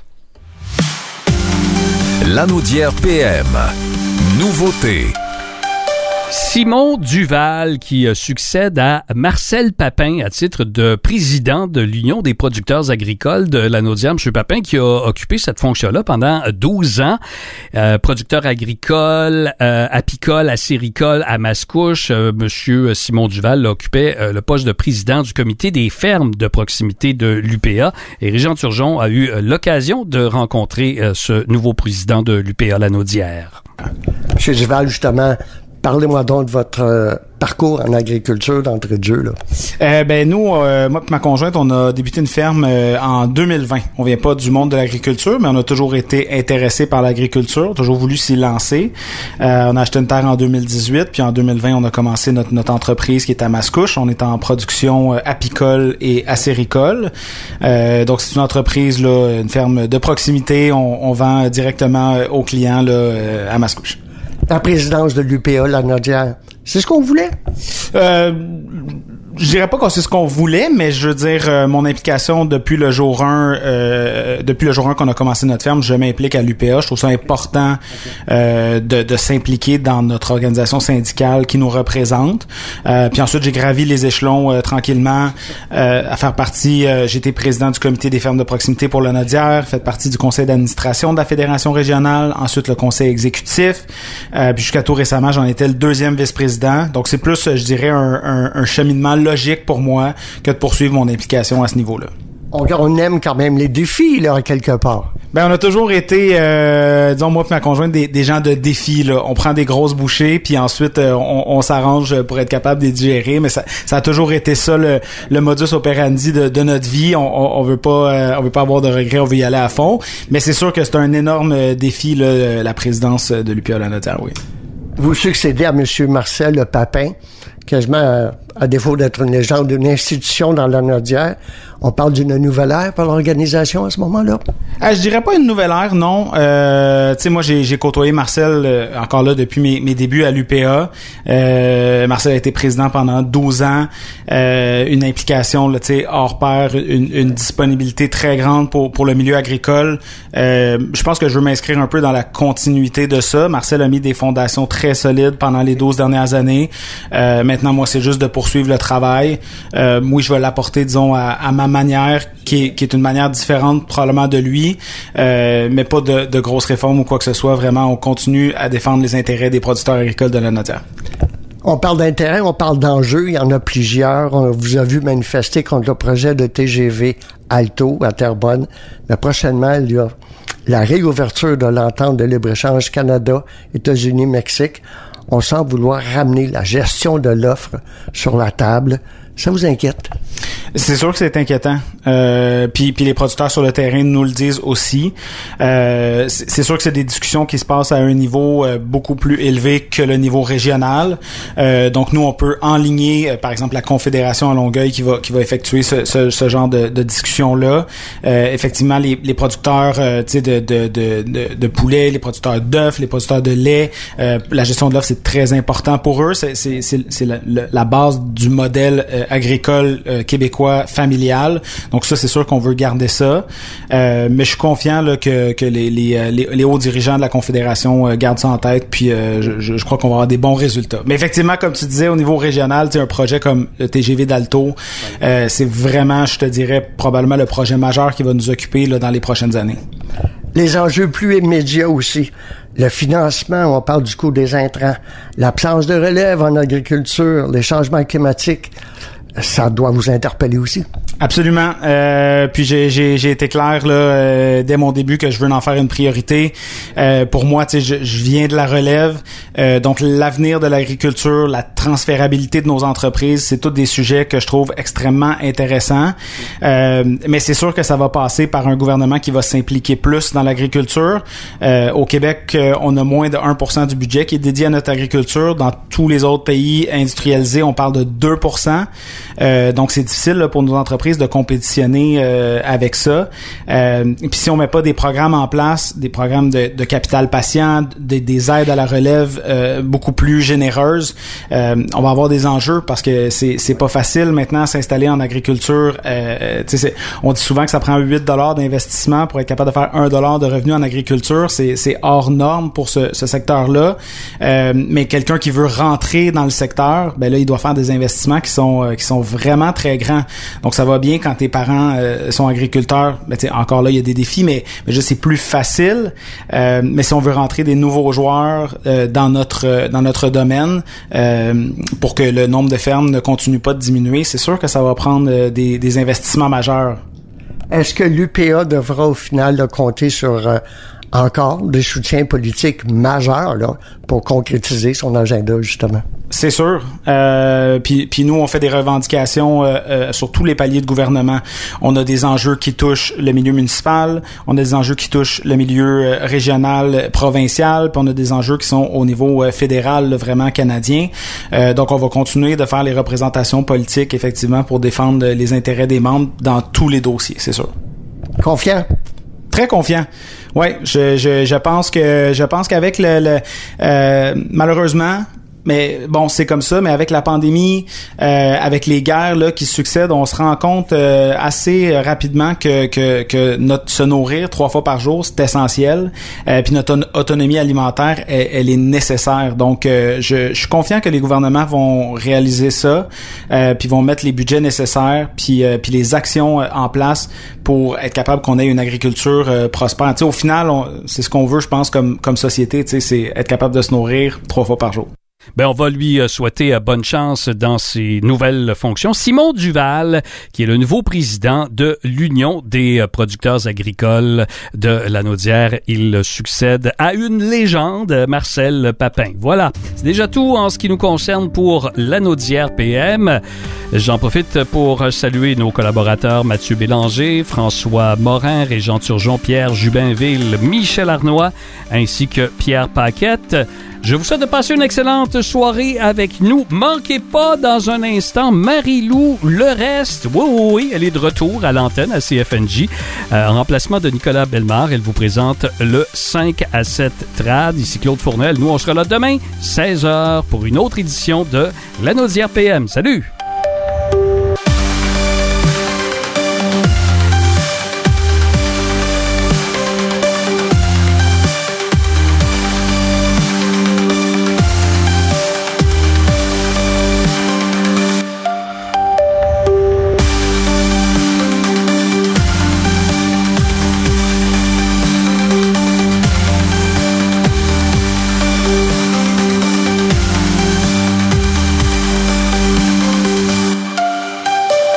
Lanaudière PM. Nouveauté. Simon Duval qui succède à Marcel Papin à titre de président de l'Union des producteurs agricoles de Lanaudière. M. Papin qui a occupé cette fonction-là pendant 12 ans. Producteur agricole, apicole, acéricole à Mascouche. M. Simon Duval occupait le poste de président du comité des fermes de proximité de l'UPA. Et Régent Turgeon a eu l'occasion de rencontrer ce nouveau président de l'UPA Lanaudière. M. Duval, justement, parlez-moi donc de votre parcours en agriculture d'entrée de jeu, là. Nous, moi et ma conjointe, on a débuté une ferme en 2020. On vient pas du monde de l'agriculture, mais on a toujours été intéressé par l'agriculture, toujours voulu s'y lancer. On a acheté une terre en 2018, puis en 2020, on a commencé notre entreprise qui est à Mascouche. On est en production apicole et acéricole. Donc, c'est une entreprise, là, une ferme de proximité. On vend directement aux clients là, à Mascouche. La présidence de l'UPA Lanaudière, c'est ce qu'on voulait? Je dirais pas que c'est ce qu'on voulait, mais je veux dire, mon implication depuis le jour 1 qu'on a commencé notre ferme, je m'implique à l'UPA. Je trouve ça important de s'impliquer dans notre organisation syndicale qui nous représente. Puis ensuite, j'ai gravi les échelons tranquillement à faire partie. J'ai été président du comité des fermes de proximité pour Lanaudière, fait partie du conseil d'administration de la fédération régionale, ensuite le conseil exécutif. Puis jusqu'à tout récemment, j'en étais le 2e vice-président. Donc c'est plus, je dirais, un cheminement logique pour moi que de poursuivre mon implication à ce niveau-là. On aime quand même les défis, là, quelque part. On a toujours été, disons, moi et ma conjointe, des gens de défis, là. On prend des grosses bouchées, puis ensuite, on s'arrange pour être capable de les digérer, mais ça a toujours été ça, le modus operandi de notre vie. On veut pas avoir de regrets, on veut y aller à fond. Mais c'est sûr que c'est un énorme défi, là, la présidence de l'UPA Lanaudière, oui. Vous succédez à M. Marcel Papin, quasiment à défaut d'être une légende, une institution dans la Naudière. On parle d'une nouvelle ère pour l'organisation à ce moment-là? Je dirais pas une nouvelle ère, non. Tu sais, moi, j'ai côtoyé Marcel encore là depuis mes débuts à l'UPA. Marcel a été président pendant 12 ans. Une implication, là, tu sais, hors pair, une disponibilité très grande pour le milieu agricole. Je pense que je veux m'inscrire un peu dans la continuité de ça. Marcel a mis des fondations très solides pendant les 12 dernières années. Maintenant, moi, c'est juste de poursuivre le travail. Moi, je vais l'apporter, disons, à ma manière, qui est une manière différente probablement de lui, mais pas de grosses réformes ou quoi que ce soit. Vraiment, on continue à défendre les intérêts des producteurs agricoles de la Naudière. On parle d'intérêt, on parle d'enjeux, il y en a plusieurs. On vous a vu manifester contre le projet de TGV Alto à Terrebonne, mais prochainement, il y a la réouverture de l'entente de libre-échange Canada, États-Unis, Mexique. On semble vouloir ramener la gestion de l'offre sur la table. Ça vous inquiète? C'est sûr que c'est inquiétant. Puis les producteurs sur le terrain nous le disent aussi. C'est sûr que c'est des discussions qui se passent à un niveau beaucoup plus élevé que le niveau régional. Donc nous, on peut enligner, par exemple, la Confédération à Longueuil qui va effectuer ce genre de discussion-là. Effectivement, les producteurs tu sais, de poulet, les producteurs d'œufs, les producteurs de lait, la gestion de l'offre, c'est très important pour eux. C'est la base du modèle agricole québécois familial. Donc ça, c'est sûr qu'on veut garder ça. Mais je suis confiant là, que les hauts dirigeants de la Confédération gardent ça en tête. Puis je crois qu'on va avoir des bons résultats. Mais effectivement, comme tu disais, au niveau régional, un projet comme le TGV d'Alto, c'est vraiment, je te dirais, probablement le projet majeur qui va nous occuper là, dans les prochaines années. Les enjeux plus immédiats aussi. Le financement, on parle du coût des intrants. L'absence de relève en agriculture, les changements climatiques, ça doit vous interpeller aussi. Absolument. Puis j'ai été clair là dès mon début que je veux en faire une priorité. Pour moi, tu sais, je viens de la relève. Donc l'avenir de l'agriculture, la transférabilité de nos entreprises, c'est tous des sujets que je trouve extrêmement intéressants. Mais c'est sûr que ça va passer par un gouvernement qui va s'impliquer plus dans l'agriculture. Au Québec, on a moins de 1% du budget qui est dédié à notre agriculture. Dans tous les autres pays industrialisés, on parle de 2%. Donc c'est difficile là, pour nos entreprises de compétitionner avec ça. Puis si on met pas des programmes en place, des programmes de capital patient, des aides à la relève beaucoup plus généreuses, on va avoir des enjeux parce que c'est pas facile maintenant s'installer en agriculture. On dit souvent que ça prend 8 $ d'investissement pour être capable de faire 1 $ de revenu en agriculture. C'est hors norme pour ce secteur-là. Mais quelqu'un qui veut rentrer dans le secteur, ben là, il doit faire des investissements qui sont vraiment très grands. Donc ça va bien quand tes parents sont agriculteurs. Ben, encore là, il y a des défis, mais juste c'est plus facile. Mais si on veut rentrer des nouveaux joueurs dans notre domaine pour que le nombre de fermes ne continue pas de diminuer, c'est sûr que ça va prendre des investissements majeurs. Est-ce que l'UPA devra au final là, compter sur encore des soutiens politiques majeurs là, pour concrétiser son agenda, justement? C'est sûr. Puis nous, on fait des revendications sur tous les paliers de gouvernement. On a des enjeux qui touchent le milieu municipal, on a des enjeux qui touchent le milieu régional, provincial, puis on a des enjeux qui sont au niveau fédéral, là, vraiment canadien. Donc, on va continuer de faire les représentations politiques, effectivement, pour défendre les intérêts des membres dans tous les dossiers, c'est sûr. Confiant? Très confiant. Ouais, je pense qu'avec malheureusement, mais bon, c'est comme ça, mais avec la pandémie, avec les guerres là qui succèdent, on se rend compte assez rapidement que notre se nourrir 3 fois par jour, c'est essentiel. Puis notre autonomie alimentaire, elle est nécessaire. Donc je suis confiant que les gouvernements vont réaliser ça, puis vont mettre les budgets nécessaires, puis les actions en place pour être capable qu'on ait une agriculture prospère. Tu sais, au final, c'est ce qu'on veut, je pense, comme société, tu sais, c'est être capable de se nourrir 3 fois par jour. Ben, on va lui souhaiter bonne chance dans ses nouvelles fonctions. Simon Duval, qui est le nouveau président de l'Union des producteurs agricoles de la Naudière. Il succède à une légende, Marcel Papin. Voilà, c'est déjà tout en ce qui nous concerne pour la Naudière PM. J'en profite pour saluer nos collaborateurs Mathieu Bélanger, François Morin, Régent Turgeon, Pierre Jubinville, Michel Arnois, ainsi que Pierre Paquette. Je vous souhaite de passer une excellente soirée avec nous. Manquez pas dans un instant Marie-Lou Le Reste. Oui, elle est de retour à l'antenne à CFNJ. En remplacement de Nicolas Bellemare, elle vous présente le 5 à 7 trad. Ici Claude Fournel. Nous, on sera là demain, 16h, pour une autre édition de La Naudière PM. Salut!